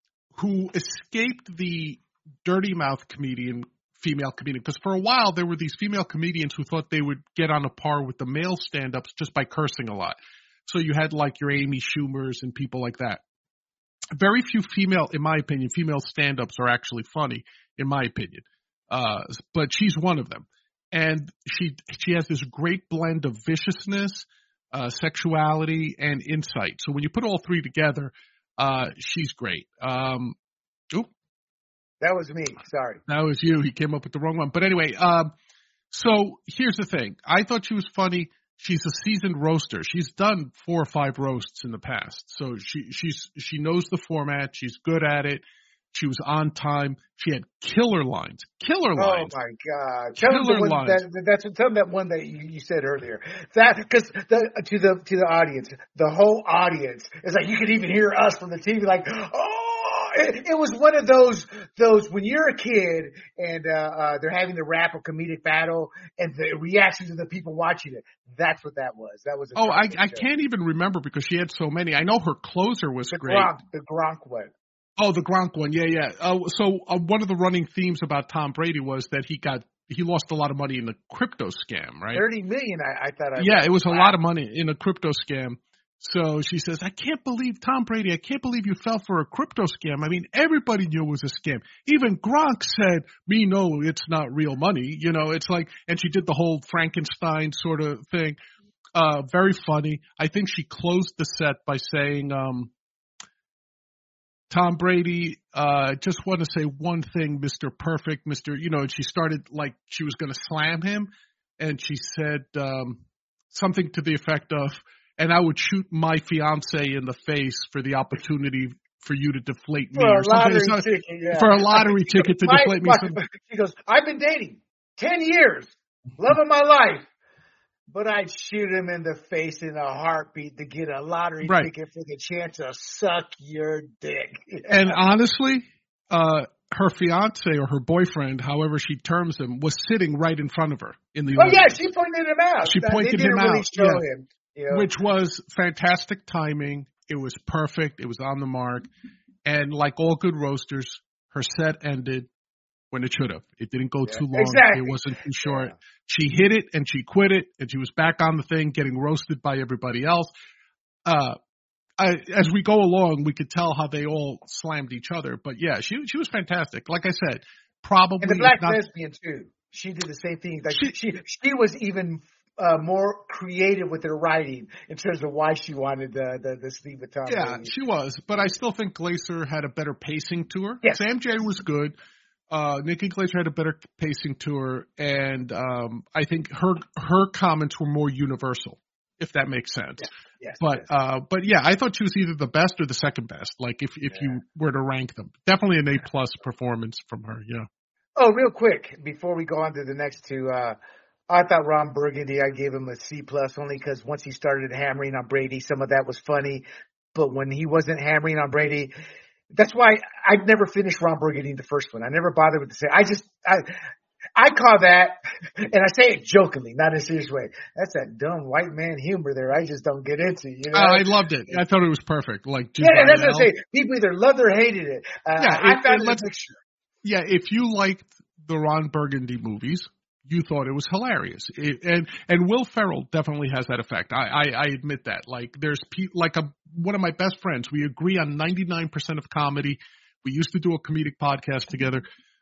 who escaped the dirty mouth comedian, female comedian. Because for a while there were these female comedians who thought they would get on a par with the male stand-ups just by cursing a lot. So you had like your Amy Schumers and people like that. Very few female, in my opinion, female stand-ups are actually funny, in my opinion. Uh, but she's one of them, and she she has this great blend of viciousness, uh, sexuality, and insight. So when you put all three together, uh, she's great. Um, oop, that was me. Sorry, that was you. He came up with the wrong one. But anyway, um, so here's the thing. I thought she was funny. She's a seasoned roaster. She's done four or five roasts in the past, so she she's she knows the format. She's good at it. She was on time. She had killer lines. Killer lines. Oh my God! Tell killer them the one lines. That, that's tell them that one that you, you said earlier. That because the, to the to the audience, the whole audience is like you could even hear us from the T V. Like, oh, it, it was one of those those when you're a kid and uh, uh, they're having the rap or comedic battle and the reactions of the people watching it. That's what that was. That was. A oh, I, I can't even remember because she had so many. I know her closer was the great. Gronk, the Gronk one. Oh, the Gronk one, yeah, yeah. Uh, so uh, one of the running themes about Tom Brady was that he got he lost a lot of money in the crypto scam, right? Thirty million, I, I thought. I yeah, it was wow. a lot of money in a crypto scam. So she says, "I can't believe Tom Brady. I can't believe you fell for a crypto scam. I mean, everybody knew it was a scam. Even Gronk said, me no, it's not real money. You know, it's like." And she did the whole Frankenstein sort of thing. Uh, very funny. I think she closed the set by saying. Um, Tom Brady, uh, just want to say one thing, Mister Perfect, Mister You know, and she started like she was going to slam him, and she said um, something to the effect of, and I would shoot my fiance in the face for the opportunity for you to deflate me. For or a lottery something. ticket, yeah. For a lottery ticket to my, deflate me. My, she goes, I've been dating ten years, love of my life. But I'd shoot him in the face in a heartbeat to get a lottery right. ticket for the chance to suck your dick. And honestly, uh, her fiance or her boyfriend, however she terms him, was sitting right in front of her in the. Oh audience. yeah, she pointed him out. She pointed they didn't him really out, show yeah. him, you know? Which was fantastic timing. It was perfect. It was on the mark, and like all good roasters, her set ended when it should have. It didn't go yeah. too long. Exactly. It wasn't too short. Yeah. She hit it and she quit it, and she was back on the thing, getting roasted by everybody else. Uh, I, as we go along, we could tell how they all slammed each other. But yeah, she she was fantastic. Like I said, probably and the black not, lesbian too. She did the same thing. Like she she, she was even uh, more creative with her writing in terms of why she wanted the the, the sleep with Tom Yeah, Brady. she was. But I still think Glaser had a better pacing to her. Yes. Sam J was good. Uh, Nikki Glaser had a better pacing to her, and um, I think her her comments were more universal, if that makes sense. Yes, yes, but yes. Uh, but yeah, I thought she was either the best or the second best. Like if if yeah. you were to rank them, definitely an A plus performance from her. Yeah. Oh, real quick before we go on to the next two, uh, I thought Ron Burgundy, I gave him a C plus only because once he started hammering on Brady, some of that was funny, but when he wasn't hammering on Brady. That's why I'd never finished Ron Burgundy, the first one. I never bothered with the say. I just, I, I call that, and I say it jokingly, not in a serious way. That's that dumb white man humor there. I just don't get into. You know, uh, I loved it. I thought it was perfect. Like, yeah, and that's what I say. People either loved or hated it. Uh, yeah, I it, found it, it a mixture. Yeah, if you liked the Ron Burgundy movies, you thought it was hilarious. It, and and Will Ferrell definitely has that effect. I, I, I admit that. Like there's pe- like a one of my best friends. We agree on ninety-nine percent of comedy. We used to do a comedic podcast together.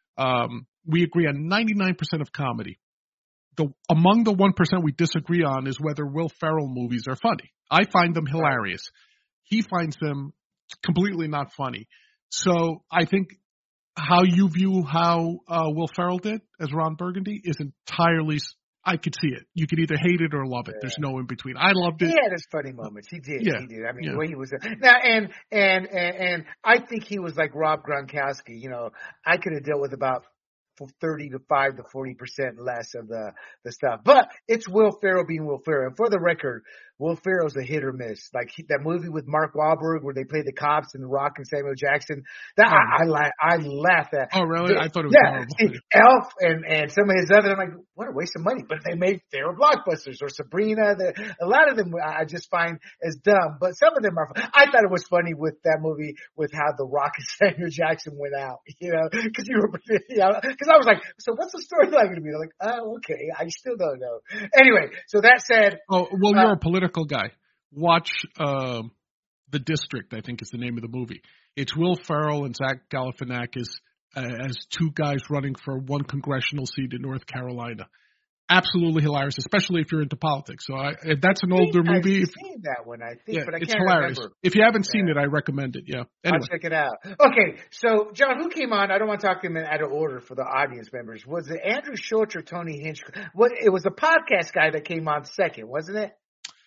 Um, we agree on ninety-nine percent of comedy. The among the one percent we disagree on is whether Will Ferrell movies are funny. I find them hilarious. He finds them completely not funny. So I think how you view how uh, Will Ferrell did as Ron Burgundy is entirely I could see it. You could either hate it or love it. Yeah. There's no in between. I loved it. He had his funny moments. He did. Yeah. He did. I mean, yeah. the way he was now, and, and and and I think he was like Rob Gronkowski. You know, I could have dealt with about thirty to five to forty percent less of the the stuff, but it's Will Ferrell being Will Ferrell. And for the record, Will Ferrell's a hit or miss. Like he, that movie with Mark Wahlberg where they play the cops and The Rock and Samuel Jackson. That oh, I, I laugh. I laugh at. Oh really? The, I thought it was yeah, horrible. See, Elf and and some of his other. I'm like, what a waste of money. But they made they were blockbusters. Or Sabrina. The, a lot of them I just find as dumb, but some of them are. I thought it was funny with that movie with how The Rock and Samuel Jackson went out. You know, because you were, you know, because I was like, so what's the storyline going to be? They're like, oh, okay, I still don't know. Anyway, so that said, oh well, you're uh, a political guy. Watch uh, The District, I think is the name of the movie. It's Will Ferrell and Zach Galifianakis uh, as two guys running for one congressional seat in North Carolina. Absolutely hilarious, especially if you're into politics. So I, if that's an older I've movie. I've if, seen that one, I think, yeah, but I it's can't hilarious. remember. If you haven't yeah. seen it, I recommend it. Yeah, anyway. I'll check it out. Okay, so John, who came on? I don't want to talk to him out of order for the audience members. Was it Andrew Schultz or Tony Hinchcliffe? What? It was a podcast guy that came on second, wasn't it?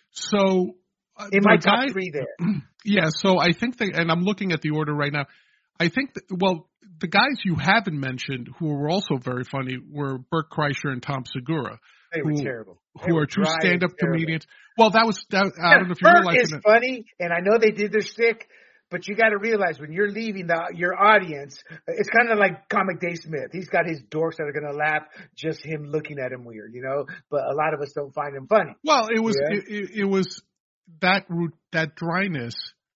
So. Uh, in my top guy, three there. Yeah, so I think that, and I'm looking at the order right now. I think, that, well, the guys you haven't mentioned who were also very funny were Bert Kreischer and Tom Segura. They were who, terrible. They who were are true stand-up terrible. comedians. Well, that was, that, I don't know if you Bert realize is it. funny, and I know they did their stick, but you got to realize when you're leaving the your audience, it's kind of like Comic Dave Smith. He's got his dorks that are going to laugh just him looking at him weird, you know. But a lot of us don't find him funny. Well, it was yeah? it, it, it was that root that dryness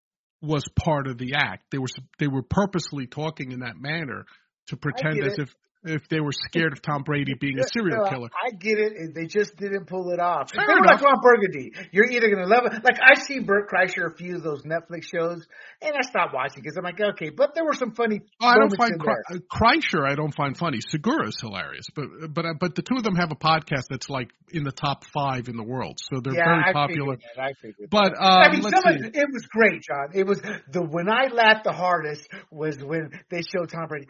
was part of the act. They were they were purposely talking in that manner to pretend as it. if. If they were scared of Tom Brady being a serial killer. I get it. They just didn't pull it off. Fair they were enough. like Ron Burgundy. You're either going to love it. Like, I've seen Bert Kreischer a few of those Netflix shows, and I stopped watching because I'm like, okay, but there were some funny oh, I don't find in Kre- there. Kreischer, I don't find funny. Segura is hilarious. But but but the two of them have a podcast that's like in the top five in the world. So they're yeah, very I popular. Figured that. I figured but that. Um, I mean, let's some see. of, it was great, John. It was the when I laughed the hardest was when they showed Tom Brady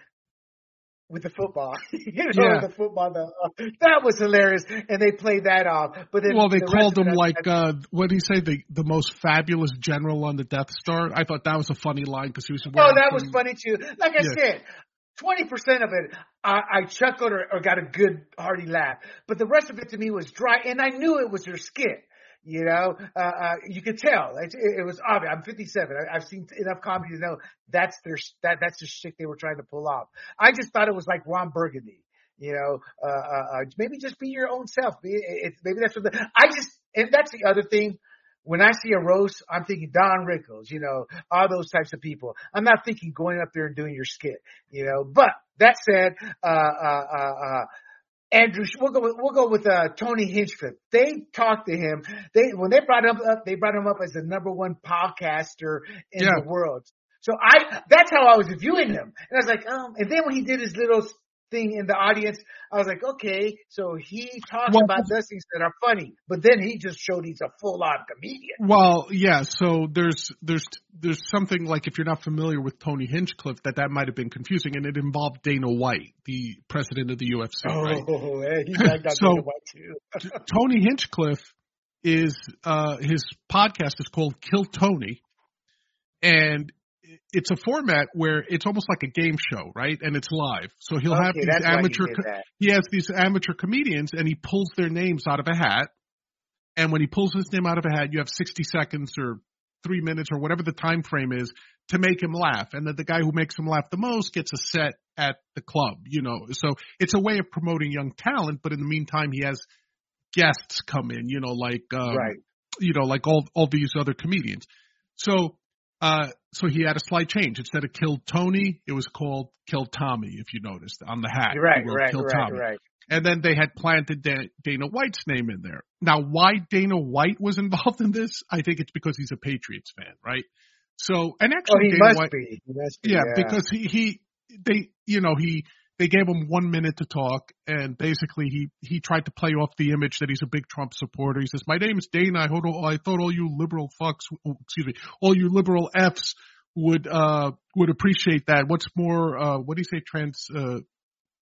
with the football, you know, yeah. the football. The, uh, that was hilarious, and they played that off. But then well, they the called him it, like uh, what did he say? The the most fabulous general on the Death Star. I thought that was a funny line because he was. Oh, that was funny too. Like I yeah. said, twenty percent of it I, I chuckled or, or got a good hearty laugh, but the rest of it to me was dry, and I knew it was their skit. You know, uh, uh, you could tell it, it was obvious. I'm fifty-seven. I, I've seen enough comedy to know that's their that that's the shit they were trying to pull off. I just thought it was like Ron Burgundy. You know, uh, uh, uh maybe just be your own self. It, it, maybe that's what the, I just. And that's the other thing. When I see a roast, I'm thinking Don Rickles. You know, all those types of people. I'm not thinking going up there and doing your skit. You know, but that said, uh, uh, uh, uh Andrew, we'll go with, we'll go with, uh, Tony Hinchcliffe. They talked to him. They, when they brought him up, they brought him up as the number one podcaster in yeah. the world. So I, that's how I was viewing him. And I was like, um, and then when he did his little thing in the audience, I was like, okay, so he talks well, about those things that are funny, but then he just showed he's a full-on comedian. Well, yeah, so there's there's there's something like if you're not familiar with Tony Hinchcliffe, that that might have been confusing, and it involved Dana White, the president of the U F C, oh, right? Oh, yeah, he got so, Dana White too. Tony Hinchcliffe is uh, his podcast is called Kill Tony, and it's a format where it's almost like a game show, right? And it's live. So he'll okay, have these amateur, he, he has these amateur comedians and he pulls their names out of a hat. And when he pulls his name out of a hat, you have sixty seconds or three minutes or whatever the time frame is to make him laugh. And then the guy who makes him laugh the most gets a set at the club, you know. So it's a way of promoting young talent. But in the meantime, he has guests come in, you know, like, um, right. you know, like all, all these other comedians. So, Uh, so he had a slight change. Instead of Kill Tony, it was called Kill Tommy, if you noticed, on the hat. Right, right, Kill right, Tommy. right. And then they had planted da- Dana White's name in there. Now, why Dana White was involved in this, I think it's because he's a Patriots fan, right? So, and actually, oh, he Dana must White, be. He must be. Yeah, Yeah, because he, he, they, you know, he, they gave him one minute to talk, and basically he, he tried to play off the image that he's a big Trump supporter. He says, "My name is Dana. I thought all, I thought all you liberal fucks, oh, excuse me, all you liberal Fs would uh would appreciate that. What's more, uh what do you say, trans uh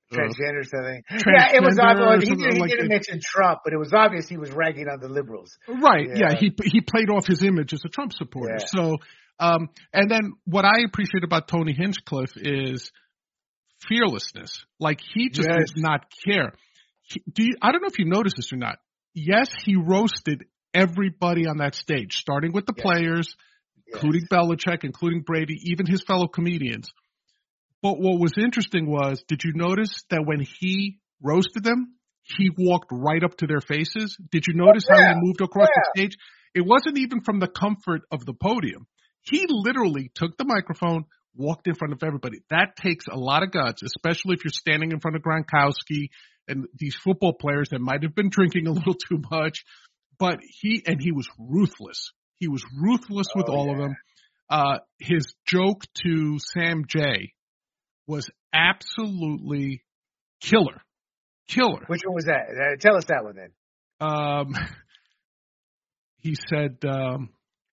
transgender something. Transgender Yeah, it was obvious. He, something did, he like didn't it. mention Trump, but it was obvious he was ragging on the liberals. Right. Yeah. Yeah. He he played off his image as a Trump supporter. Yeah. So, um, and then what I appreciate about Tony Hinchcliffe is fearlessness. Like he just Yes. does not care. He, do you, I don't know if you noticed this or not. Yes, he roasted everybody on that stage, starting with the Yes. players, Yes. including Belichick, including Brady, even his fellow comedians. But what was interesting was, did you notice that when he roasted them, he walked right up to their faces? Did you notice Oh, yeah. how he moved across Yeah. the stage? It wasn't even from the comfort of the podium. He literally took the microphone, walked in front of everybody. That takes a lot of guts, especially if you're standing in front of Gronkowski and these football players that might have been drinking a little too much. But he, and he was ruthless. He was ruthless with Oh, all yeah. of them. Uh, his joke to Sam J was absolutely killer. Killer. Which one was that? Uh, tell us that one then. Um, he said, um,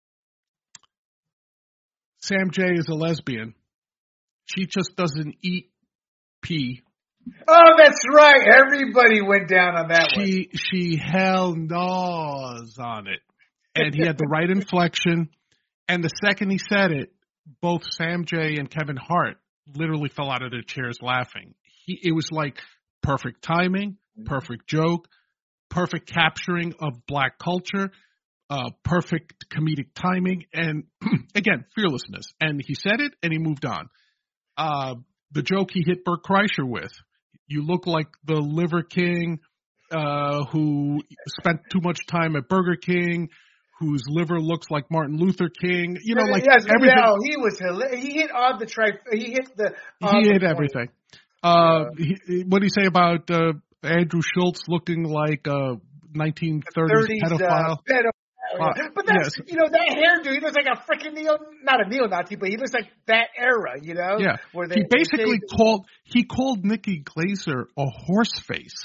Sam J is a lesbian. She just doesn't eat pee. Oh, that's right. Everybody went down on that one. She she hell knows on it. And he had the right inflection. And the second he said it, both Sam J and Kevin Hart literally fell out of their chairs laughing. He, it was like perfect timing, perfect joke, perfect capturing of black culture, uh, perfect comedic timing, and again, fearlessness. And he said it, and he moved on. Uh, the joke he hit Bert Kreischer with, you look like the Liver King uh, who spent too much time at Burger King, whose liver looks like Martin Luther King. You know, like yes, everything. No, he was hilarious. He hit all the tri. He hit the. He hit the everything. Uh, yeah. he, what did he say about uh, Andrew Schultz looking like a nineteen thirties pedophile? Uh, pedophile. Uh, but that's, yes. you know, that hairdo, he looks like a freaking neo, not a neo-Nazi, but he looks like that era, you know? Yeah. Where they, he basically they, called, he called Nikki Glaser a horse face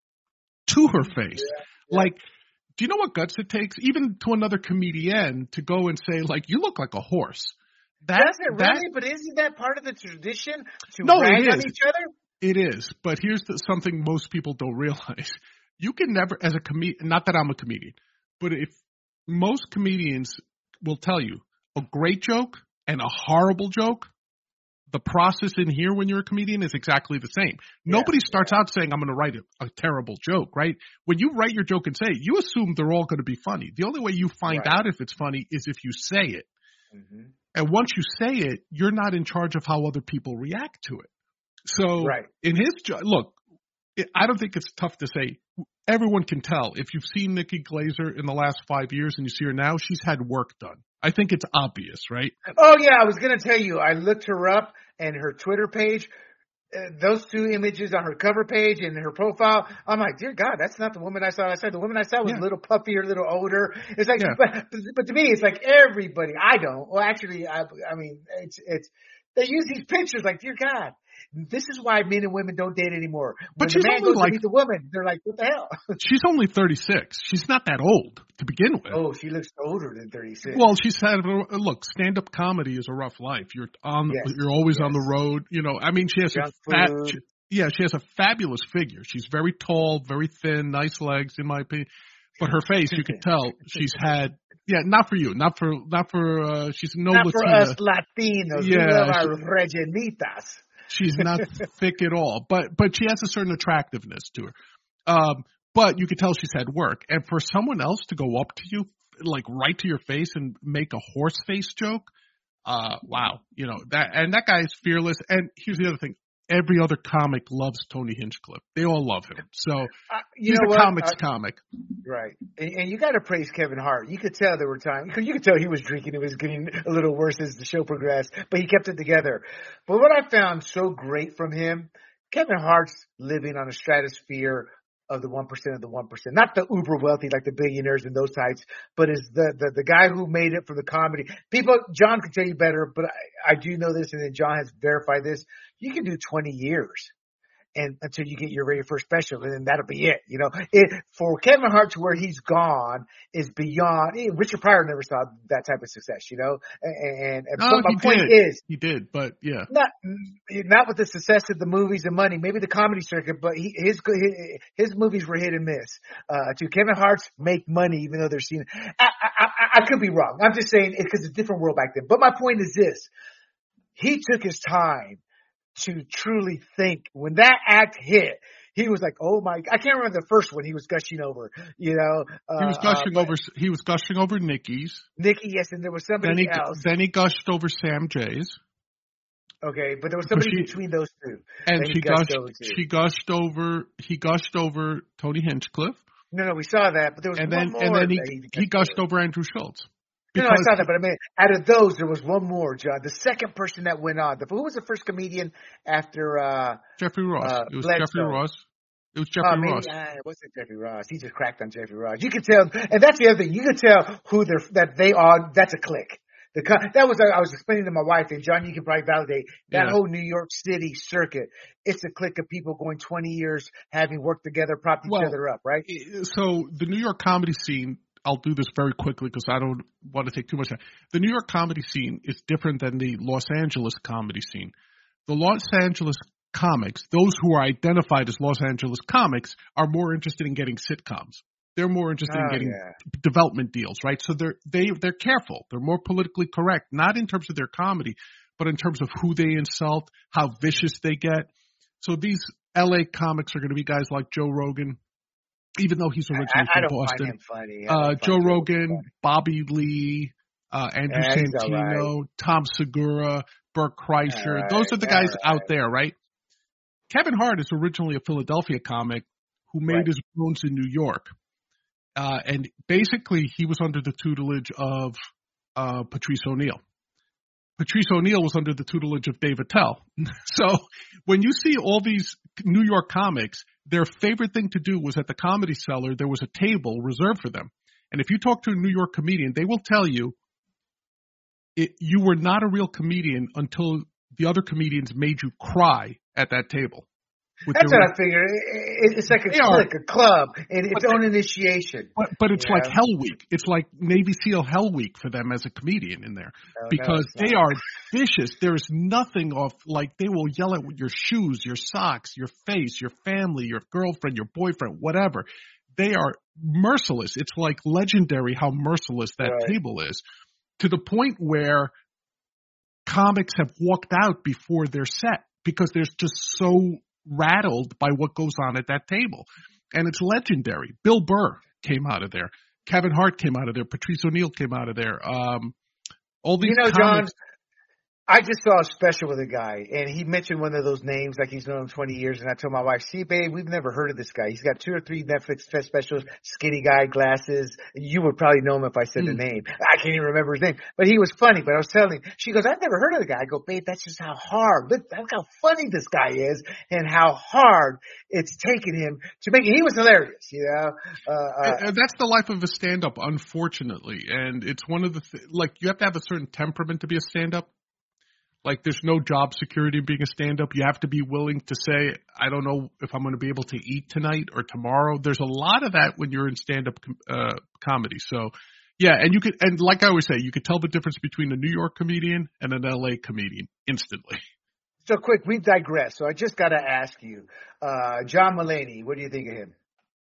to her face. Yeah, yeah. Like, do you know what guts it takes, even to another comedian, to go and say, like, you look like a horse? That, Does it that, really? But isn't that part of the tradition to no, rag it on is. each other? It is. But here's the, something most people don't realize. You can never, as a comedian, not that I'm a comedian, but if most comedians will tell you a great joke and a horrible joke, the process in here when you're a comedian is exactly the same. Yeah, Nobody starts yeah. out saying, I'm going to write a, a terrible joke, right? When you write your joke and say it, you assume they're all going to be funny. The only way you find right. out if it's funny is if you say it. Mm-hmm. And once you say it, you're not in charge of how other people react to it. So right. in his job, look, it, I don't think it's tough to say. Everyone can tell. If you've seen Nikki Glaser in the last five years and you see her now, she's had work done. I think it's obvious, right? Oh, yeah. I was going to tell you, I looked her up and her Twitter page, uh, those two images on her cover page and her profile. I'm like, dear God, that's not the woman I saw. I said the woman I saw was yeah. a little puffier, a little older. It's like, yeah. but, but to me, it's like everybody. I don't. Well, actually, I, I mean, it's, it's, they use these pictures like, dear God. This is why men and women don't date anymore. When but she's the man only goes like, to meet the woman, they're like, what the hell? She's only thirty-six. She's not that old to begin with. Oh, she looks older than thirty-six. Well, she's had, look, stand-up comedy is a rough life. You're on, yes. you're always yes. on the road. You know, I mean, she has Junk a fat, she, yeah, she has a fabulous figure. She's very tall, very thin, nice legs, in my opinion. But her face, you can tell she's had, yeah, not for you, not for, not for, uh, she's no not Latina. for us Latinos. Yeah, we love she, our rellenitas. She's not thick at all, but but she has a certain attractiveness to her. Um, but you could tell she's had work. And for someone else to go up to you, like right to your face and make a horse face joke, uh, wow, you know that. And that guy is fearless. And here's the other thing: every other comic loves Tony Hinchcliffe. They all love him. So uh, you he's know a what? comics uh, comic. Right. And, and you got to praise Kevin Hart. You could tell there were times, you could tell he was drinking. It was getting a little worse as the show progressed, but he kept it together. But what I found so great from him, Kevin Hart's living on a stratosphere of the one percent of the one percent, not the uber wealthy, like the billionaires and those types, but is the, the, the guy who made it for the comedy. People, John can tell you better, but I, I do know this, and then John has verified this. You can do twenty years and until you get your very first special, and then that'll be it. You know, it for Kevin Hart to where he's gone is beyond. eh, Richard Pryor never saw that type of success. You know, and, and No, but my he point did. is He did, but yeah. not not with the success of the movies and money, maybe the comedy circuit, but he, his his his movies were hit and miss. Uh, to Kevin Hart's make money, even though they're seen. I I, I, I could be wrong. I'm just saying because it's a different world back then. But my point is this: he took his time to truly think. When that act hit, he was like, "Oh my!" I can't remember the first one he was gushing over. You know, uh, He was gushing uh, over. He was gushing over Nikki's. Nikki, yes, and there was somebody Then he else. then he gushed over Sam J's. Okay, but there was somebody she- between those two. And that he she gushed. over to. She gushed over. He gushed over Tony Hinchcliffe. No, no, we saw that, but there was And one then more. and then he that he gushed over Andrew Schultz. No, no, I saw that, but I mean, out of those, there was one more, John. The second person that went on. The, who was the first comedian after uh, Jeffrey Ross. uh, it was Bledsoe? Jeffrey Ross. It was Jeffrey Oh, maybe, Ross. uh, it wasn't Jeffrey Ross. He just cracked on Jeffrey Ross. You could tell, and that's the other thing. You could tell who they're that they are. That's a clique. The that was I was explaining to my wife, and John, you can probably validate that Yeah. whole New York City circuit. It's a clique of people going twenty years, having worked together, propped each Well, other up, right? So the New York comedy scene, I'll do this very quickly because I don't want to take too much time. The New York comedy scene is different than the Los Angeles comedy scene. The Los Angeles comics, those who are identified as Los Angeles comics, are more interested in getting sitcoms. They're more interested in Oh, getting yeah. development deals, right? So they're they they're careful. They're more politically correct, not in terms of their comedy, but in terms of who they insult, how vicious they get. So these L A comics are going to be guys like Joe Rogan, even though he's originally I, I from don't Boston. find him funny. I Uh, don't Joe find him Rogan, funny. Bobby Lee, uh, Andrew Yeah, he's all Santino, Tom Segura, Burt Kreischer. All right, Those are the guys all out there, right? Kevin Hart is originally a Philadelphia comic who made Right. his bones in New York. Uh, and basically, he was under the tutelage of uh, Patrice O'Neill. Patrice O'Neill was under the tutelage of Dave Attell. So when you see all these New York comics, their favorite thing to do was at the Comedy Cellar, there was a table reserved for them. And if you talk to a New York comedian, they will tell you it, you were not a real comedian until the other comedians made you cry at that table. With That's your- what I figure. It, it's like a They are. clique, a club, and its But- own initiation. But, but it's Yeah. like Hell Week. It's like Navy SEAL Hell Week for them as a comedian in there. Oh, no, because it's they not. are vicious. There's nothing off, like they will yell at your shoes, your socks, your face, your family, your girlfriend, your boyfriend, whatever. They are merciless. It's like legendary how merciless that Right. table is, to the point where comics have walked out before their set because they're just so rattled by what goes on at that table. And it's legendary. Bill Burr came out of there. Kevin Hart came out of there. Patrice O'Neill came out of there. Um, all these You know, John, comics. I just saw a special with a guy, and he mentioned one of those names like he's known him twenty years, and I told my wife, see, babe, we've never heard of this guy. He's got two or three Netflix fest specials, skinny guy, glasses. You would probably know him if I said the Hmm. name. I can't even remember his name, but he was funny. But I was telling, she goes, I've never heard of the guy. I go, babe, that's just how hard, look, look how funny this guy is, and how hard it's taken him to make it. He was hilarious, you know. Uh, uh, And- and that's the life of a stand-up, unfortunately. And it's one of the th- like you have to have a certain temperament to be a stand-up. Like there's no job security in being a stand-up. You have to be willing to say, I don't know if I'm going to be able to eat tonight or tomorrow. There's a lot of that when you're in stand-up com- uh, comedy. So, yeah, and you could, and like I always say, you could tell the difference between a New York comedian and an L A comedian instantly. so quick, we digress. So I just got to ask you, uh, John Mulaney, what do you think of him?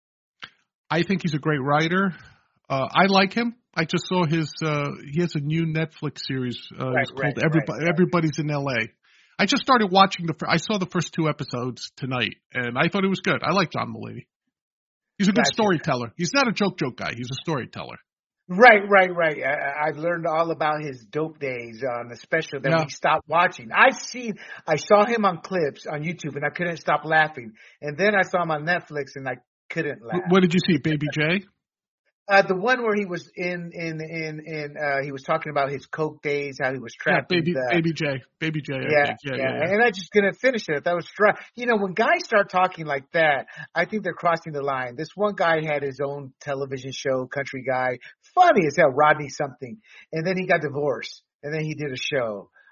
I think he's a great writer. Uh, I like him. I just saw his. Uh, he has a new Netflix series. Uh, Right, it's called right, Everybody. right, right. Everybody's in L A. I just started watching the. fir- I saw the first two episodes tonight, and I thought it was good. I like John Mulaney. He's a good Gotcha. storyteller. He's not a joke joke guy. He's a storyteller. Right, right, right. I, I've learned all about his dope days on the special that Yeah. we stopped watching. I've seen, I saw him on clips on YouTube, and I couldn't stop laughing. And then I saw him on Netflix, and I couldn't laugh. What did you see, Baby J? Uh, the one where he was in, in, in, in, uh, he was talking about his coke days, how he was Yeah, trapped. Baby in the, Baby J. Baby J. I Yeah, think. yeah, yeah, yeah, yeah. and I just couldn't finish it. That was dry. You know, when guys start talking like that, I think they're crossing the line. This one guy had his own television show, country guy, funny as hell, Rodney something, and then he got divorced, and then he did a show.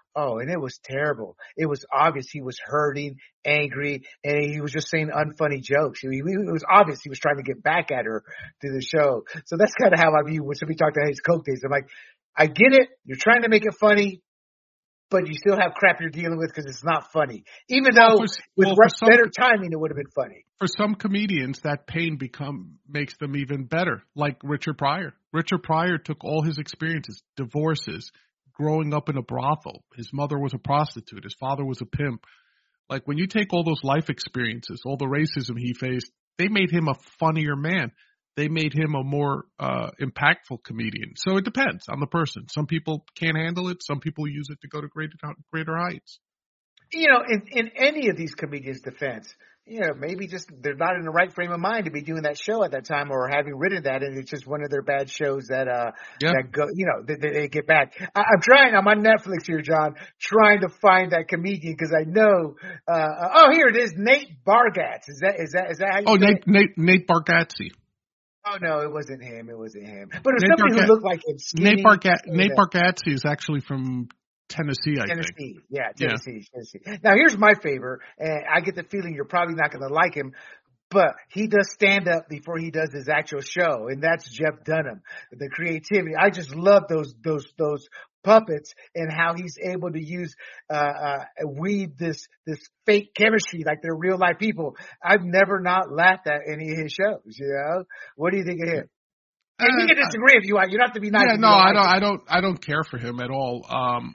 Oh, and it was terrible. It was obvious he was hurting, angry, and he was just saying unfunny jokes. He, he, it was obvious he was trying to get back at her through the show. So that's kind of how I view when somebody talked about his Coke days. I'm like, I get it. You're trying to make it funny, but you still have crap you're dealing with because it's not funny. Even though Well, for, with well, for some, better timing, it would have been funny. For some comedians, that pain become makes them even better. Like Richard Pryor. Richard Pryor took all his experiences, divorces, growing up in a brothel. His mother was a prostitute. His father was a pimp. Like when you take all those life experiences, all the racism he faced, they made him a funnier man. They made him a more uh, impactful comedian. So it depends on the person. Some people can't handle it. Some people use it to go to greater greater heights. You know, in, in any of these comedians' defense, you know, maybe just they're not in the right frame of mind to be doing that show at that time or having written that, and it's just one of their bad shows that uh yeah. that go, you know, they, they get back. I, I'm trying. I'm on Netflix here, John, trying to find that comedian because I know. Uh, oh, here it is, Nate Bargatze. Is that is that is that how you? Oh, Nate, Nate Nate Bargatze. Oh no, it wasn't him. It wasn't him. But it was Nate somebody Bargatze, who looked like him. Skinny, Nate Bargatze. Nate Bargatze is actually from Tennessee, I Tennessee. think. Yeah, Tennessee, yeah. Tennessee. Now, here's my favor, and I get the feeling you're probably not going to like him, but he does stand up before he does his actual show, and that's Jeff Dunham. The creativity. I just love those those those puppets and how he's able to use uh, uh weave this this fake chemistry like they're real life people. I've never not laughed at any of his shows. You know, what do you think of him? And uh, you can disagree if you want. You don't have to be nice. Yeah, no, I don't. I don't. I don't care for him at all. Um,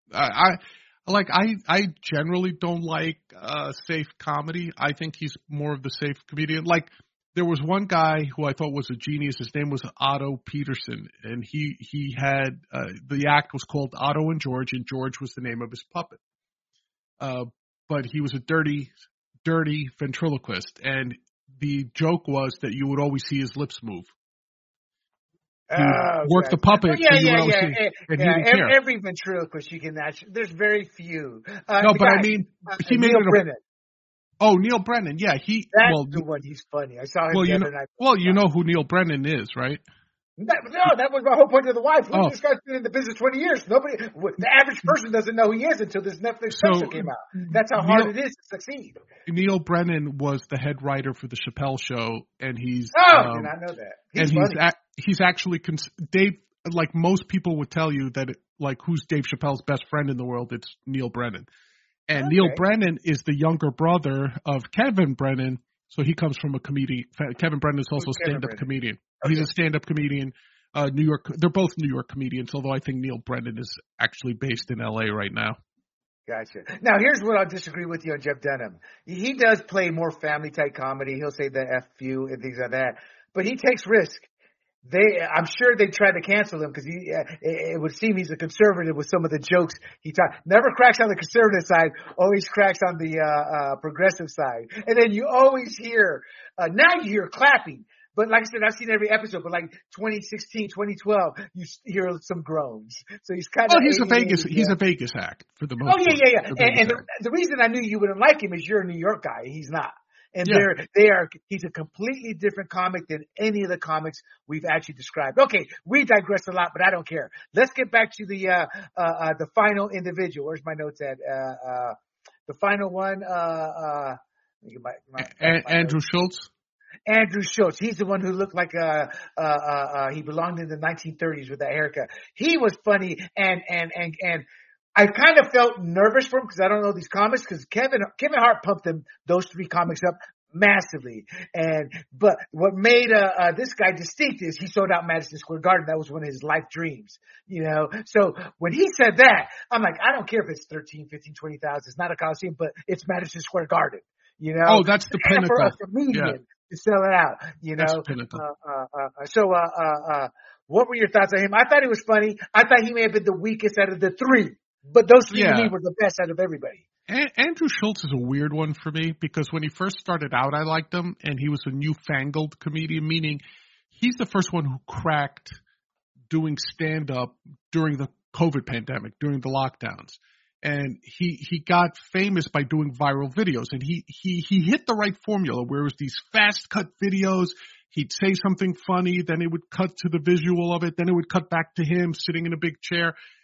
I, I like. I. I generally don't like uh, safe comedy. I think he's more of the safe comedian. Like there was one guy who I thought was a genius. His name was Otto Peterson, and he he had uh, the act was called Otto and George, and George was the name of his puppet. Uh, but he was a dirty, dirty ventriloquist, and the joke was that you would always see his lips move. Oh, work okay. the puppet. Oh, yeah, so yeah, yeah. See, yeah, yeah. Every, every ventriloquist you can actually, there's very few. Uh, no, but guy, I mean, uh, he made Neil it a, Brennan. Oh, Neil Brennan. Yeah, he. That's well, the one. He's funny. I saw him well, the you other know, night. Well, you know who Neil Brennan is, right? That, no, that was my whole point to the wife. Look, oh. this guy's been in the business twenty years. Nobody, the average person doesn't know who he is until this Netflix so, special came out. That's how Neil, hard it is to succeed. Neil Brennan was the head writer for the Chappelle Show, and he's. Oh, um, I did not know that. He's and funny. he's a, he's actually cons- Dave. Like most people would tell you that, it, like, who's Dave Chappelle's best friend in the world? It's Neil Brennan. And okay. Neil Brennan is the younger brother of Kevin Brennan, so he comes from a comedian. Kevin Brennan is also a stand-up Brennan? comedian. Okay. He's a stand-up comedian. Uh, New York. They're both New York comedians, although I think Neil Brennan is actually based in L A right now. Gotcha. Now, here's what I'll disagree with you on Jeff Dunham. He does play more family-type comedy. He'll say the F you and things like that, but he takes risk. They, I'm sure they tried to cancel him because he. Uh, it, it would seem he's a conservative with some of the jokes he taught. Never cracks on the conservative side, always cracks on the uh, uh, progressive side. And then you always hear. Uh, now you hear clapping, but like I said, I've seen every episode. But like twenty sixteen, twenty twelve, you hear some groans. So he's kind of. Oh, he's a Vegas. He's a Vegas act for the most. Oh yeah, yeah, yeah. And, and the, act. the reason I knew you wouldn't like him is you're a New York guy. He's not. And yeah. they're, they are, he's a completely different comic than any of the comics we've actually described. Okay, we digress a lot, but I don't care. Let's get back to the, uh, uh, uh the final individual. Where's my notes at? Uh, uh, the final one, uh, uh, my, my, my Andrew notes. Schultz. Andrew Schultz. He's the one who looked like, uh, uh, uh, he belonged in the nineteen thirties with that haircut. He was funny and, and, and, and, I kind of felt nervous for him because I don't know these comics because Kevin Kevin Hart pumped them those three comics up massively. And but what made uh, uh this guy distinct is he sold out Madison Square Garden. That was one of his life dreams, you know. So when he said that, I'm like, I don't care if it's thirteen, fifteen, twenty thousand. It's not a Coliseum, but it's Madison Square Garden, you know. Oh, that's the and pinnacle. For a comedian yeah. to sell it out, you know. That's the pinnacle. Uh, uh, uh, so, uh, uh, uh, what were your thoughts on him? I thought he was funny. I thought he may have been the weakest out of the three. But those three yeah. to me were the best out of everybody. A- Andrew Schultz is a weird one for me because when he first started out, I liked him, and he was a newfangled comedian, meaning he's the first one who cracked doing stand-up during the COVID pandemic, during the lockdowns. And he he got famous by doing viral videos, and he he he hit the right formula where it was these fast-cut videos. He'd say something funny, then it would cut to the visual of it, then it would cut back to him sitting in a big chair.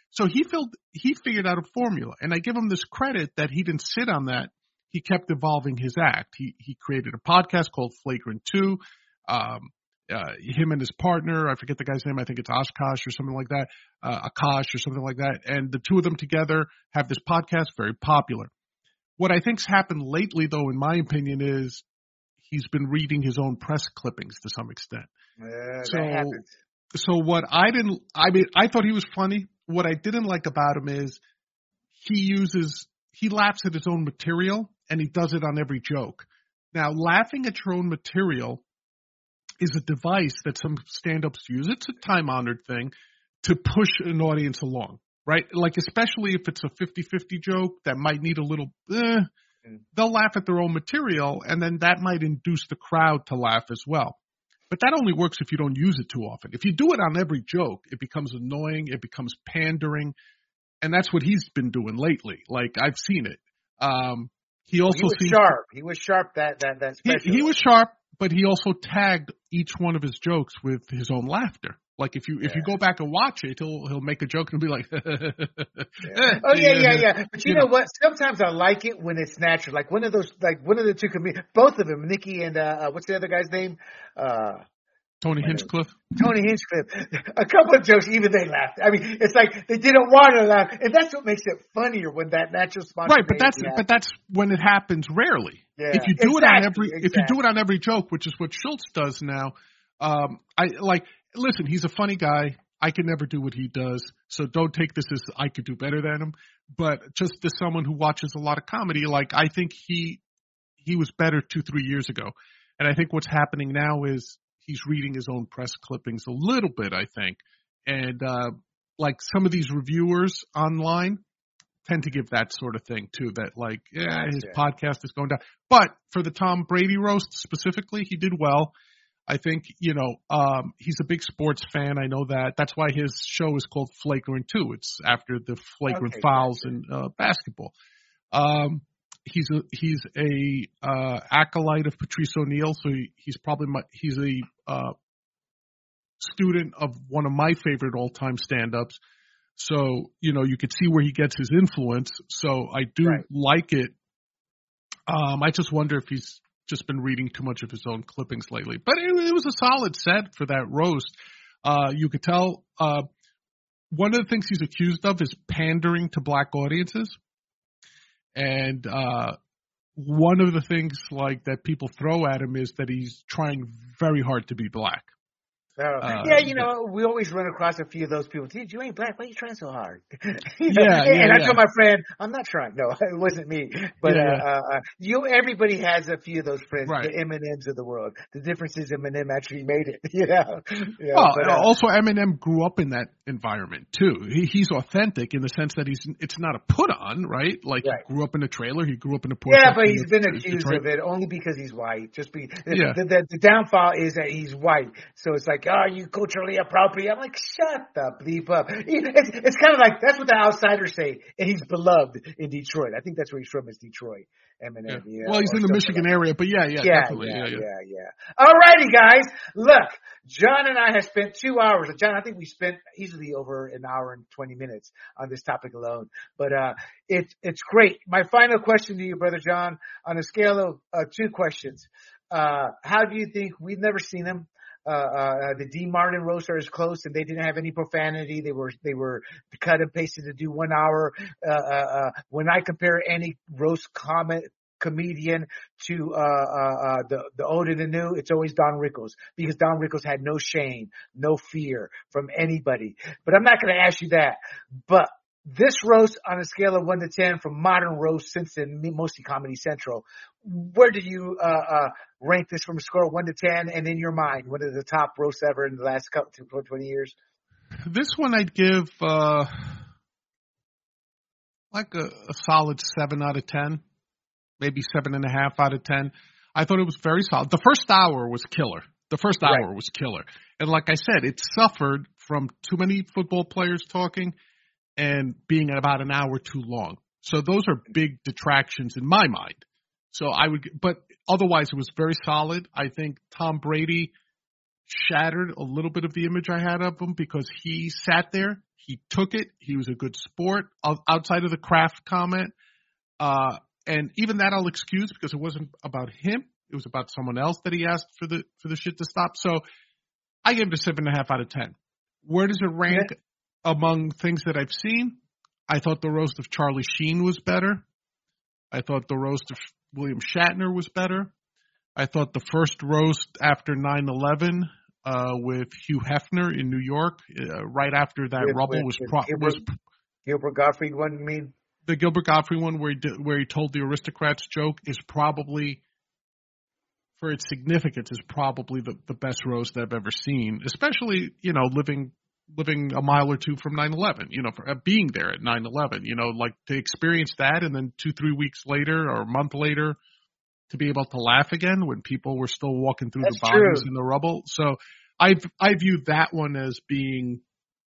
So he filled, he figured out a formula, and I give him this credit that he didn't sit on that. He kept evolving his act. He he created a podcast called Flagrant Two. Um, uh, him and his partner, I forget the guy's name. I think it's Oshkosh or something like that, uh, Akash or something like that. And the two of them together have this podcast, very popular. What I think's happened lately, though, in my opinion, is he's been reading his own press clippings to some extent. Uh, so, that happens. so what I didn't, I mean, I thought he was funny. What I didn't like about him is he uses, he laughs at his own material and he does it on every joke. Now, laughing at your own material is a device that some stand-ups use. It's a time-honored thing to push an audience along, right? Like, especially if it's a fifty-fifty joke that might need a little, eh, they'll laugh at their own material, and then that might induce the crowd to laugh as well. But that only works if you don't use it too often. If you do it on every joke, it becomes annoying, it becomes pandering, and that's what he's been doing lately. Like, I've seen it. Um, he also well, he was seems sharp. He was sharp that that that special. He, he was sharp, but he also tagged each one of his jokes with his own laughter. Like if you yeah. if you go back and watch it, he'll he'll make a joke and be like, yeah. "Oh yeah, yeah, yeah." But you, you know, know what? Sometimes I like it when it's natural. Like one of those, like one of the two comedians, both of them, Nikki and uh, what's the other guy's name? Uh, Tony Hinchcliffe. Tony Hinchcliffe. A couple of jokes, even they laughed. I mean, it's like they didn't want to laugh, and that's what makes it funnier when that natural spontaneity. Right, but that's happens. but that's when it happens rarely. Yeah, if you do exactly, it on every exactly. if you do it on every joke, which is what Schultz does now, um, I like. Listen, he's a funny guy. I can never do what he does, so don't take this as I could do better than him. But just as someone who watches a lot of comedy, like I think he he was better two, three years ago, and I think what's happening now is he's reading his own press clippings a little bit, I think, and uh, like some of these reviewers online tend to give that sort of thing too. That like, yeah, his yeah. podcast is going down. But for the Tom Brady roast specifically, he did well. I think, you know, um, he's a big sports fan. I know that. That's why his show is called Flagrant Two. It's after the flagrant okay, fouls gotcha. in uh, basketball. Um, he's a he's a uh, acolyte of Patrice O'Neal, so he, he's probably my, he's a uh, student of one of my favorite all-time stand-ups. So, you know, you could see where he gets his influence. So I do right. like it. Um, I just wonder if he's just been reading too much of his own clippings lately. But it, it was a solid set for that roast. Uh, you could tell uh, one of the things he's accused of is pandering to black audiences. And uh, one of the things like that people throw at him is that he's trying very hard to be black. So, uh, yeah, you know, we always run across a few of those people. Dude, you ain't black. Why are you trying so hard? you know? Yeah, and, yeah, and I yeah. told my friend, I'm not trying. No, it wasn't me. But yeah, uh, yeah. Uh, you, everybody has a few of those friends, right. the Eminems of the world. The difference is Eminem actually made it. You know. Yeah, well, but, uh, also Eminem grew up in that environment too. He, he's authentic in the sense that he's it's not a put on, right? Like right. he grew up in a trailer. He grew up in a poor. Yeah, but he's been accused Detroit. of it only because he's white. Just be yeah. the, the, the downfall is that he's white. So it's like, oh, you culturally appropriate. I'm like, shut the bleep up. It's, it's kind of like, that's what the outsiders say. And he's beloved in Detroit. I think that's where he's from, is Detroit. Eminem. Yeah. Yeah, well, he's in the Michigan like area, but yeah, yeah, yeah, definitely. Yeah, yeah, yeah, yeah, yeah. All righty, guys. Look, John and I have spent two hours. John, I think we spent easily over an hour and twenty minutes on this topic alone. But uh, it's it's great. My final question to you, Brother John, on a scale of uh, two questions. Uh, how do you think, we've never seen him, Uh, uh, the Dean Martin roaster is close, and they didn't have any profanity. They were they were cut and pasted to do one hour. Uh, uh, uh, when I compare any roast comment comedian to uh, uh, uh, the the old and the new, it's always Don Rickles, because Don Rickles had no shame, no fear from anybody. But I'm not going to ask you that. But this roast, on a scale of one to ten, from modern roast since then, mostly Comedy Central, where do you uh, uh, rank this from a score of one to ten? And in your mind, what are the top roasts ever in the last couple, twenty years? This one I'd give uh, like a, a solid seven out of ten, maybe seven and a half out of ten. I thought it was very solid. The first hour was killer. The first hour right. was killer. And like I said, it suffered from too many football players talking and being about an hour too long. So those are big detractions in my mind. So I would, but otherwise it was very solid. I think Tom Brady shattered a little bit of the image I had of him because he sat there, He took it. He was a good sport outside of the Kraft comment. Uh, and even that I'll excuse because it wasn't about him. It was about someone else that he asked for the for the shit to stop. So I gave it a seven and a half out of ten. Where does it rank yeah. among things that I've seen? I thought the roast of Charlie Sheen was better. I thought the roast of William Shatner was better. I thought the first roast after nine eleven uh, with Hugh Hefner in New York, uh, right after that with, rubble, with, was, with pro- Gilbert, was Gilbert Gottfried one. You mean the Gilbert Gottfried one where he did, where he told the aristocrats joke is probably, for its significance, is probably the, the best roast I've ever seen. Especially, you know, living living a mile or two from nine eleven. You know, for uh, being there at nine eleven. You know, like to experience that, and then two three weeks later or a month later, to be able to laugh again when people were still walking through That's the bodies true. in the rubble. So I I view that one as being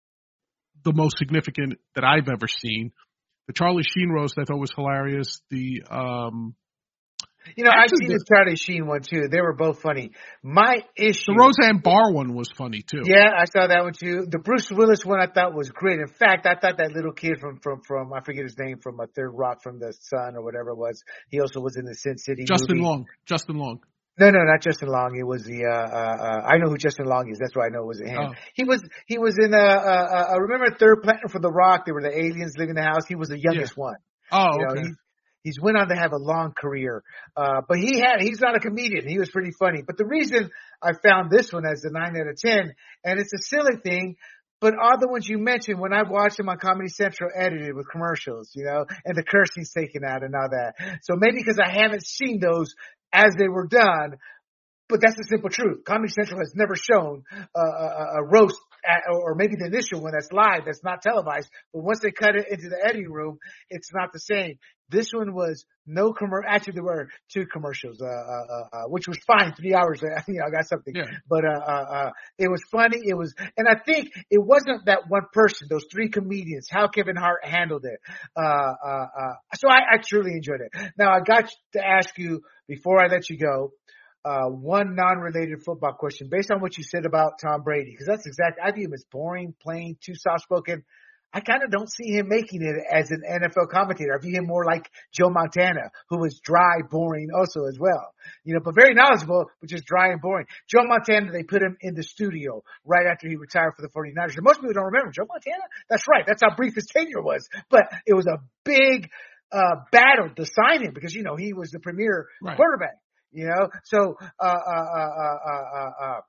the most significant that I've ever seen. The Charlie Sheen roast I thought was hilarious. The um, you know I've seen the, the Charlie Sheen one too. They were both funny. My issue, the Roseanne Barr one was funny too. Yeah, I saw that one too. The Bruce Willis one I thought was great. In fact, I thought that little kid from from from I forget his name from a Third Rock from the Sun or whatever it was. He also was in the Sin City. Justin movie. Long. Justin Long. No, no, not Justin Long. It was the uh, uh, uh I know who Justin Long is. That's why I know it wasn't him. Oh. He was he was in uh, uh, uh remember Third Planet for the Rock? There were the aliens living in the house. He was the youngest yeah. one. Oh, you know, okay. He, he's went on to have a long career, uh, but he had he's not a comedian. He was pretty funny. But the reason I found this one as a nine out of ten, and it's a silly thing, but all the ones you mentioned, when I watched them on Comedy Central edited with commercials, you know, and the cursing's taken out and all that. So maybe because I haven't seen those as they were done. But that's the simple truth. Comedy Central has never shown uh, a, a roast, at, or maybe the initial one that's live, that's not televised. But once they cut it into the editing room, it's not the same. This one was no commercial. Actually, there were two commercials, uh, uh, uh, which was fine. Three hours, you know, I got something. Yeah. But uh, uh, uh, it was funny. It was, and I think it wasn't that one person. Those three comedians, how Kevin Hart handled it. Uh, uh, uh, so I, I truly enjoyed it. Now I got to ask you before I let you go. Uh, one non-related football question based on what you said about Tom Brady, because that's exactly, I view him as boring, plain, too soft-spoken. I kind of don't see him making it as an N F L commentator. I view him more like Joe Montana, who was dry, boring also as well. You know, but very knowledgeable, but just dry and boring. Joe Montana, they put him in the studio right after he retired for the forty-niners. And most people don't remember Joe Montana. That's right. That's how brief his tenure was. But it was a big uh, battle to sign him because, you know, he was the premier right. quarterback. You know, so uh, uh, uh, uh, uh, uh,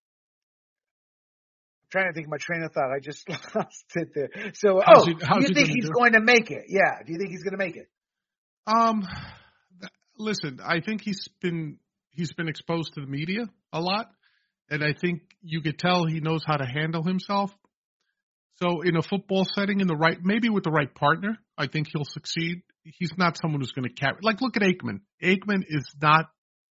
trying to think of my train of thought. I just lost it there. So, how's oh, he, do you think he's do? going to make it? Yeah. Do you think he's going to make it? Um, listen, I think he's been he's been exposed to the media a lot, and I think you could tell he knows how to handle himself. So, in a football setting, in the right, maybe with the right partner, I think he'll succeed. He's not someone who's going to carry. Like, look at Aikman. Aikman is not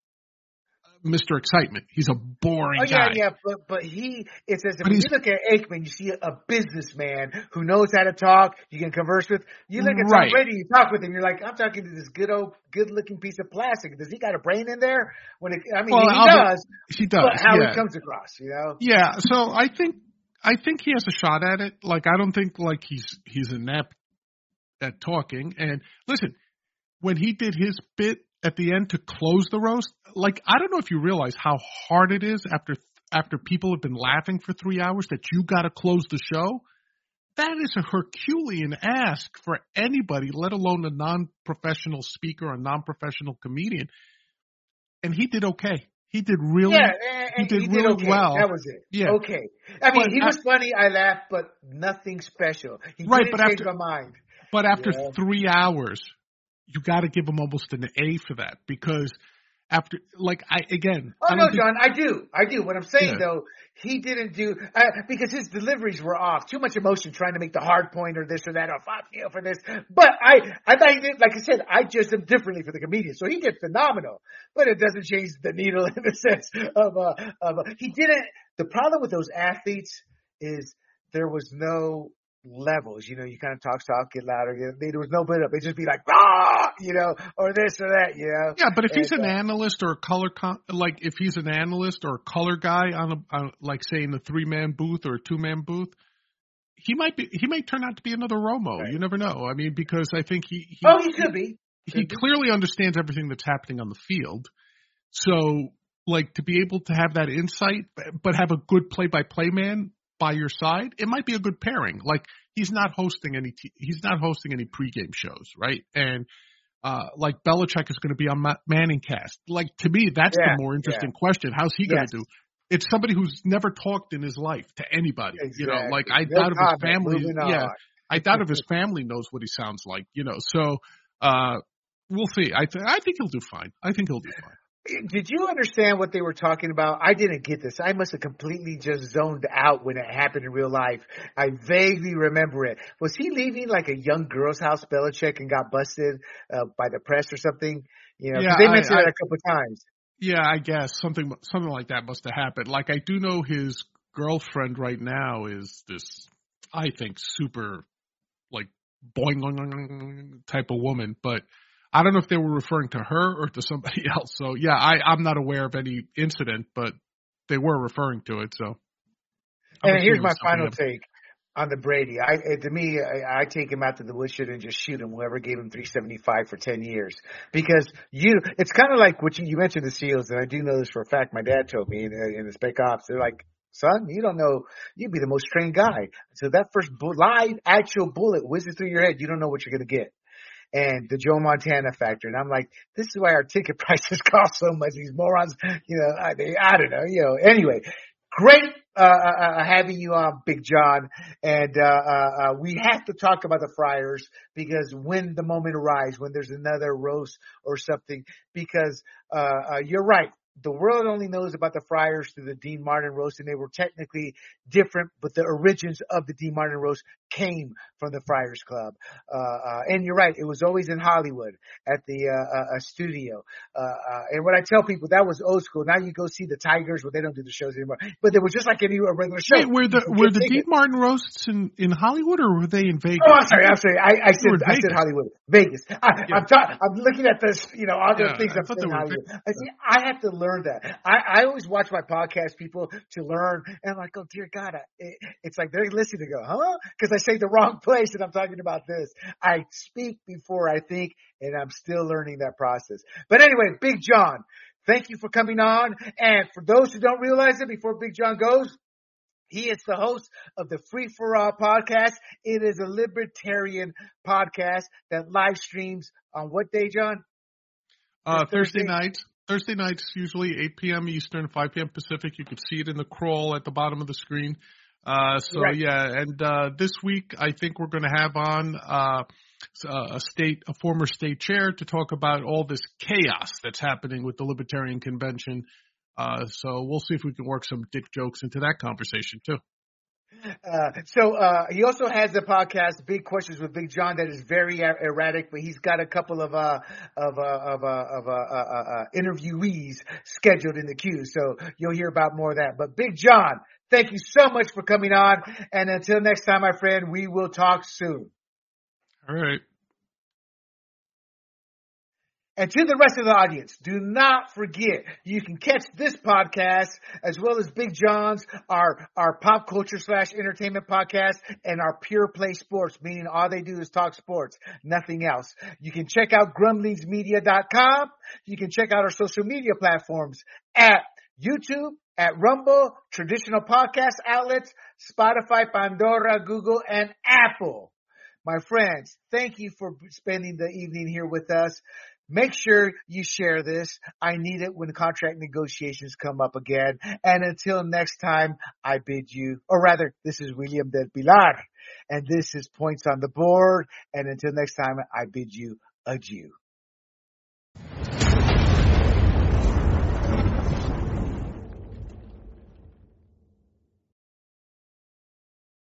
Mister Excitement. He's a boring oh, yeah, guy. Oh, yeah, yeah, but, but he, it's as if when you look at Aikman, you see a businessman who knows how to talk, you can converse with. You look at right. Tom Brady, you talk with him, you're like, I'm talking to this good old, good-looking piece of plastic. Does he got a brain in there? When it, I mean, well, he I'll does. Be, he does. But how yeah. he comes across, you know? Yeah, so I think I think he has a shot at it. Like, I don't think, like, he's he's inept at talking. And, listen, when he did his bit at the end to close the roast, like, I don't know if you realize how hard it is after after people have been laughing for three hours that you got to close the show. That is a Herculean ask for anybody, let alone a non-professional speaker or a non-professional comedian. And he did okay. He did really, yeah, he did, he did really okay. well. That was it. Yeah. Okay. I mean, but he was after, funny. I laughed, but nothing special. He right, didn't but change after, my mind. But after yeah. three hours, you got to give him almost an A for that because after, like, I again. Oh, I no, think, John, I do. I do. What I'm saying, yeah. though, he didn't do uh, – because his deliveries were off. Too much emotion trying to make the hard point or this or that or fuck you for this. But I I thought he did – like I said, I judged him differently for the comedian. So he did phenomenal. But it doesn't change the needle in the sense of uh, – of, uh, he didn't – the problem with those athletes is there was no – levels, you know, you kind of talk, talk, get louder. Get, there was no build up. It'd just be like, ah, you know, or this or that, you know. Yeah, but if he's and, an uh, analyst or a color, con- like if he's an analyst or a color guy on a, on, like say in the three man booth or a two man booth, he might be he might turn out to be another Romo. Right. You never know. I mean, because I think he, he oh, he could be. He clearly understands everything that's happening on the field. So, like, to be able to have that insight, but have a good play-by-play man by your side, it might be a good pairing. Like, he's not hosting any t- he's not hosting any pregame shows, right? And uh, like Belichick is going to be on Ma- Manning Cast. Like, to me, that's yeah, the more interesting yeah. question. How's he going to yes. do? It's somebody who's never talked in his life to anybody. Exactly. You know, like I no doubt if his comment. family. Moving Yeah, on. I doubt if his family knows what he sounds like. You know, so. Uh, We'll see. I th- I think he'll do fine. I think he'll do fine. Did you understand what they were talking about? I didn't get this. I must have completely just zoned out when it happened in real life. I vaguely remember it. Was he leaving like a young girl's house, Belichick, and got busted uh, by the press or something? You know, yeah, they mentioned I, that a couple of times. Yeah, I guess something something like that must have happened. Like I do know his girlfriend right now is this, I think, super like boing type of woman, but. I don't know if they were referring to her or to somebody else. So, yeah, I, I'm not aware of any incident, but they were referring to it. So, I'm and here's my final else. take on the Brady. I, to me, I, I take him out to the woodshed and just shoot him. Whoever gave him three seventy-five for ten years, because you, it's kind of like what you, you mentioned the SEALs, and I do know this for a fact. My dad told me in, in the Spec Ops, they're like, son, you don't know, you'd be the most trained guy. So that first bu- live actual bullet whizzes through your head, you don't know what you're going to get. And the Joe Montana factor. And I'm like, this is why our ticket prices cost so much. These morons, you know, I, they, I don't know, you know, anyway, great, uh, uh, having you on, Big John. And, uh, uh, we have to talk about the Friars because when the moment arrives, when there's another roast or something, because, uh, uh, you're right. The world only knows about the Friars through the Dean Martin roast, and they were technically different, but the origins of the Dean Martin roast came from the Friars Club. Uh, uh, and you're right, it was always in Hollywood at the uh, uh, studio. Uh, uh, and what I tell people, that was old school. Now you go see the Tigers, well, they don't do the shows anymore, but they were just like any regular show. Wait, were the were the Dean Martin roasts in, in Hollywood, or were they in Vegas? Oh, I'm sorry, I'm sorry. I, I said I said Hollywood, Vegas. I, yeah. I'm ta- I'm looking at this, you know, all the yeah, things I'm saying Hollywood. I see, I have to learn that. I, I always watch my podcast people to learn, and I'm like, oh dear God, I, it, it's like they're listening to go, huh? Because I say the wrong place, and I'm talking about this. I speak before I think, and I'm still learning that process. But anyway, Big John, thank you for coming on. And for those who don't realize it, before Big John goes, he is the host of the Free For All podcast. It is a libertarian podcast that live streams on what day, John? Uh, Thursday, Thursday nights. Thursday nights, usually eight p.m. Eastern, five p.m. Pacific. You can see it in the crawl at the bottom of the screen. Uh, so, right. yeah, and uh, this week I think we're going to have on uh, a state, a former state chair to talk about all this chaos that's happening with the Libertarian Convention. Uh, so we'll see if we can work some dick jokes into that conversation, too. Uh, so, uh, he also has a podcast, Big Questions with Big John, that is very er- erratic, but he's got a couple of, uh, of, uh, of, uh, of, uh, uh, uh, interviewees scheduled in the queue. So you'll hear about more of that. But Big John, thank you so much for coming on. And until next time, my friend, we will talk soon. All right. And to the rest of the audience, do not forget, you can catch this podcast as well as Big John's, our, our pop culture slash entertainment podcast, and our Pure Play Sports, meaning all they do is talk sports, nothing else. You can check out grumblings media dot com. You can check out our social media platforms at YouTube, at Rumble, traditional podcast outlets, Spotify, Pandora, Google, and Apple. My friends, thank you for spending the evening here with us. Make sure you share this. I need it when contract negotiations come up again. And until next time, I bid you, or rather, this is William del Pilar, and this is Points on the Board. And until next time, I bid you adieu.